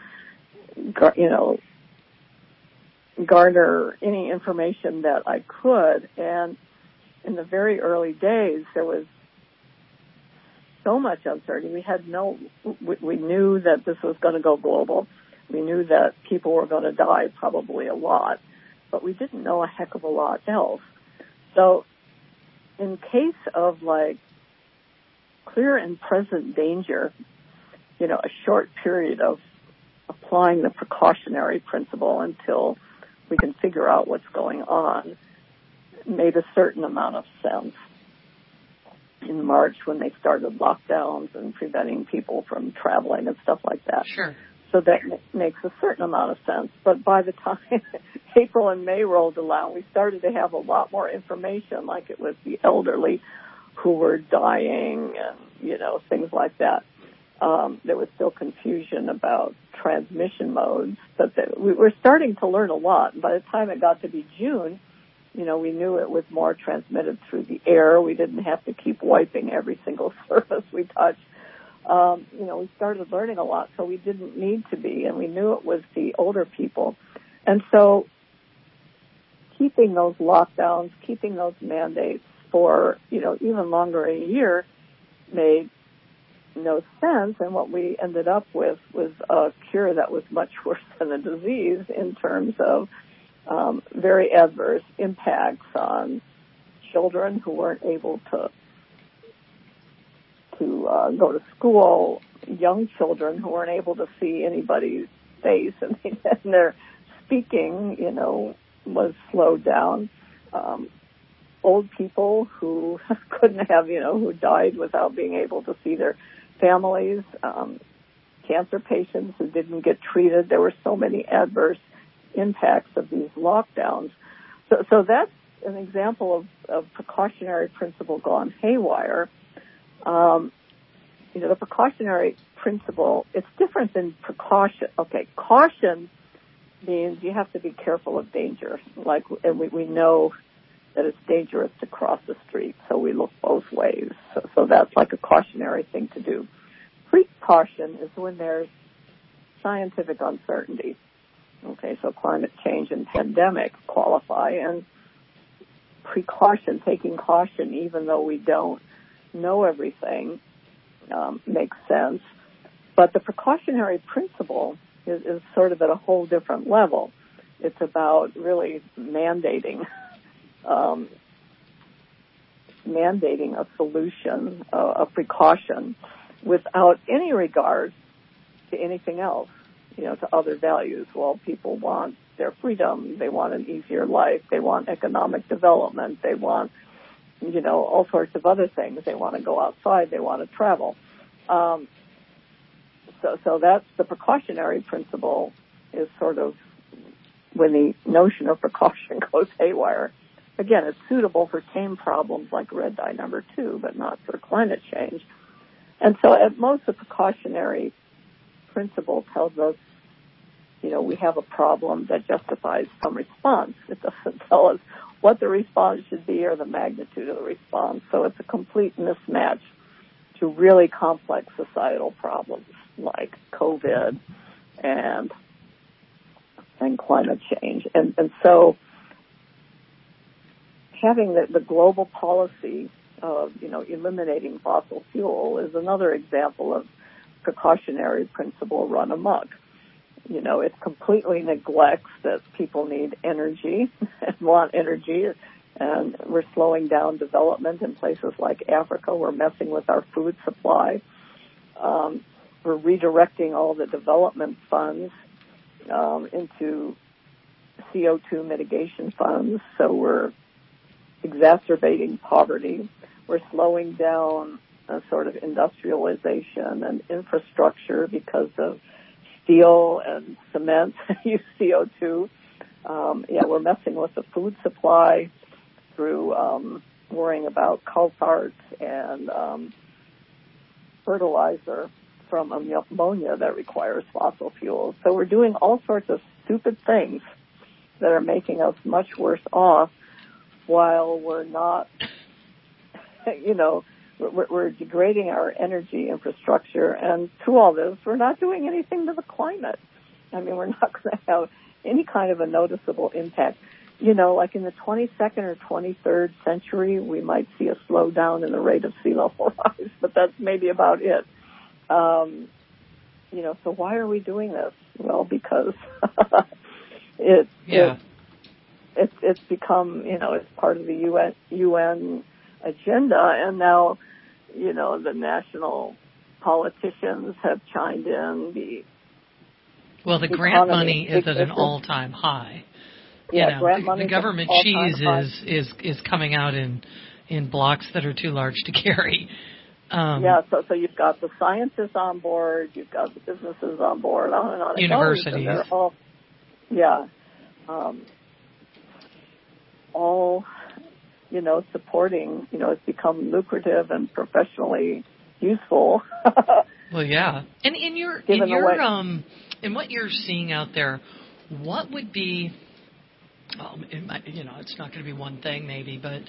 garner any information that I could. And in the very early days, there was so much uncertainty. We knew that this was going to go global. We knew that people were going to die, probably a lot, but we didn't know a heck of a lot else. So in case of like clear and present danger, a short period of applying the precautionary principle until we can figure out what's going on made a certain amount of sense. In March, when they started lockdowns and preventing people from traveling and stuff like that. Sure. So that makes a certain amount of sense. But by the time April and May rolled around, we started to have a lot more information, like it was the elderly who were dying and, things like that. There was still confusion about transmission modes, but we were starting to learn a lot. And by the time it got to be June, we knew it was more transmitted through the air. We didn't have to keep wiping every single surface we touched. We started learning a lot, so we didn't need to be, and we knew it was the older people. And so keeping those lockdowns, keeping those mandates for, even longer a year made no sense. And what we ended up with was a cure that was much worse than the disease in terms of very adverse impacts on children who weren't able to go to school, young children who weren't able to see anybody's face, and their speaking, was slowed down. Old people who couldn't have, who died without being able to see their families, cancer patients who didn't get treated. There were so many adverse impacts of these lockdowns. So that's an example of precautionary principle gone haywire. The precautionary principle, it's different than precaution. Okay, caution means you have to be careful of danger. And we know that it's dangerous to cross the street, so we look both ways. So that's like a cautionary thing to do. Precaution is when there's scientific uncertainty. Okay, so climate change and pandemic qualify, and precaution, taking caution even though we don't know everything, makes sense. But the precautionary principle is sort of at a whole different level. It's about really mandating a solution, a precaution, without any regard to anything else, to other values. Well, people want their freedom. They want an easier life. They want economic development. They want, all sorts of other things. They want to go outside. They want to travel. So that's the precautionary principle, is sort of when the notion of precaution goes haywire. Again, it's suitable for tame problems like red dye number 2, but not for climate change. And so at most, the precautionary principle tells us, we have a problem that justifies some response. It doesn't tell us what the response should be or the magnitude of the response. So it's a complete mismatch to really complex societal problems like COVID and climate change. And so having the global policy of, eliminating fossil fuel is another example of precautionary principle run amok. It completely neglects that people need energy and want energy, and we're slowing down development in places like Africa. We're messing with our food supply. We're redirecting all the development funds into CO2 mitigation funds, so we're exacerbating poverty. we're slowing down a sort of industrialization and infrastructure because of steel and cement use CO2. We're messing with the food supply through worrying about culparts and fertilizer from ammonia that requires fossil fuels. So we're doing all sorts of stupid things that are making us much worse off while we're not, we're degrading our energy infrastructure. And through all this, we're not doing anything to the climate. I mean, we're not going to have any kind of a noticeable impact. Like in the 22nd or 23rd century, we might see a slowdown in the rate of sea level rise, but that's maybe about it. So why are we doing this? Well, because it's become, it's part of the UN agenda, and now, the national politicians have chimed in. The grant money is at an all-time high. The government cheese is coming out in blocks that are too large to carry. So you've got the scientists on board, you've got the businesses on board, on and on. Universities. And they're all, supporting, it's become lucrative and professionally useful. Well, yeah. And in what you're seeing out there, what would be, it's not going to be one thing maybe, but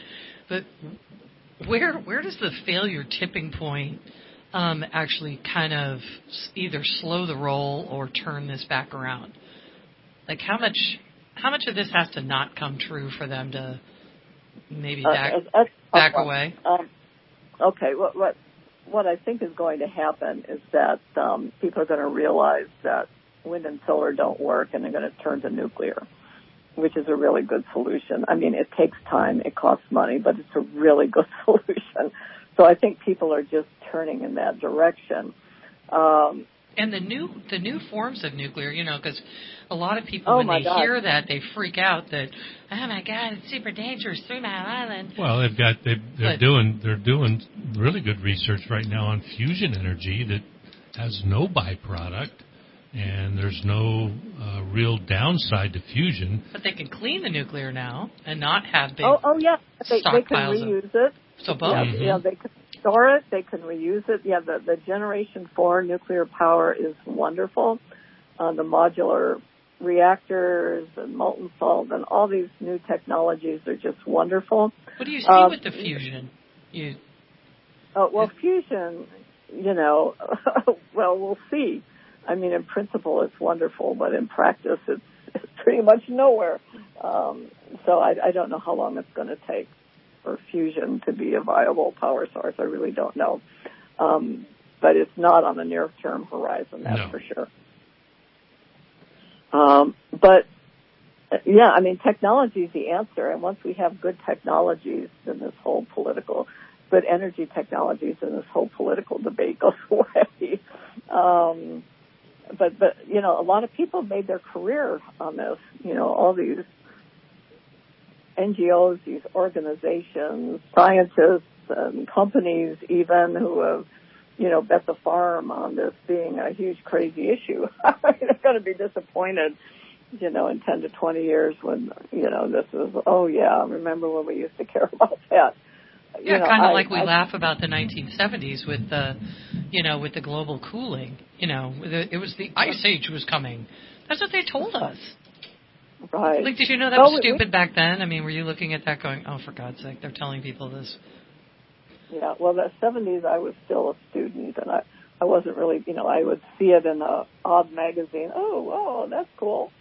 where does the failure tipping point actually kind of either slow the roll or turn this back around? Like how much of this has to not come true for them to maybe back away? Okay, what I think is going to happen is that people are going to realize that wind and solar don't work, and they're going to turn to nuclear, which is a really good solution. I mean, it takes time, it costs money, but it's a really good solution. So I think people are just turning in that direction. And the new forms of nuclear, because a lot of people, when they hear that, they freak out that, oh my God, it's super dangerous, 3 Mile Island. Well, they're doing really good research right now on fusion energy that has no byproduct, and there's no real downside to fusion. But they can clean the nuclear now and not have big they can reuse it. So both. They can store it, they can reuse it. Yeah, the Generation 4 nuclear power is wonderful. The modular reactors and molten salt and all these new technologies are just wonderful. What do you see with the fusion? Fusion, we'll see. I mean, in principle, it's wonderful, but in practice, it's pretty much nowhere. So I don't know how long it's going to take for fusion to be a viable power source. I really don't know. But it's not on the near-term horizon, that's for sure. Technology is the answer. And once we have good technologies, then good energy technologies, and this whole political debate goes away. But a lot of people made their career on this. All these NGOs, these organizations, scientists, and companies even who have, bet the farm on this being a huge, crazy issue. They're going to be disappointed, in 10 to 20 years when, this is, remember when we used to care about that. Kind of like we laugh about the 1970s with the, with the global cooling. It was the ice age was coming. That's what they told us. Right. Like, did you know that was stupid back then? I mean, were you looking at that going, oh, for God's sake, they're telling people this? Yeah, well, the 70s, I was still a student, and I wasn't really, I would see it in a odd magazine. Oh, that's cool.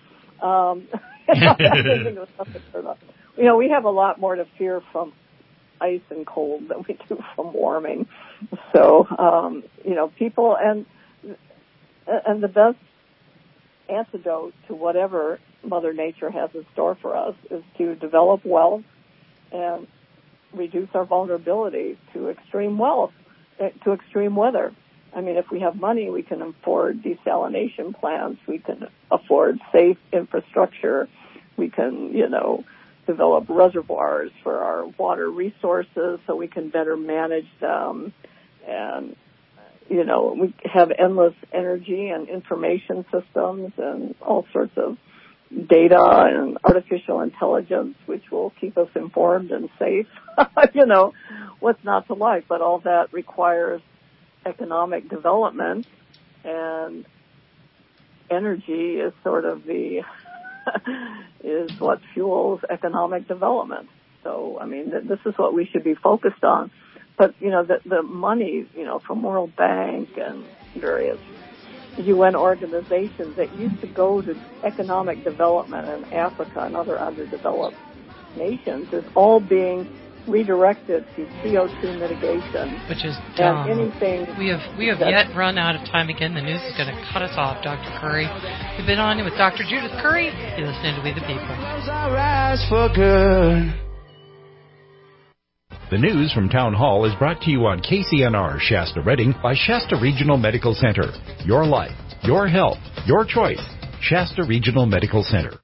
We have a lot more to fear from ice and cold than we do from warming. So, people and the best antidote to whatever Mother Nature has in store for us is to develop wealth and reduce our vulnerability to extreme weather. I mean, if we have money, we can afford desalination plants, we can afford safe infrastructure, we can, develop reservoirs for our water resources so we can better manage them. And, you know, we have endless energy and information systems and all sorts of data and artificial intelligence, which will keep us informed and safe. You know, what's not to like? But all that requires economic development, and energy is sort of the is what fuels economic development. So, I mean, this is what we should be focused on. But, you know, the money, you know, from World Bank and various UN organizations that used to go to economic development in Africa and other underdeveloped nations is all being redirected to CO2 mitigation, which is dumb. And anything we have yet run out of time again. The news is going to cut us off, Dr. Curry. We've been on with Dr. Judith Curry. You're listening to We the People. The news from Town Hall is brought to you on KCNR Shasta Redding by Shasta Regional Medical Center. Your life, your health, your choice. Shasta Regional Medical Center.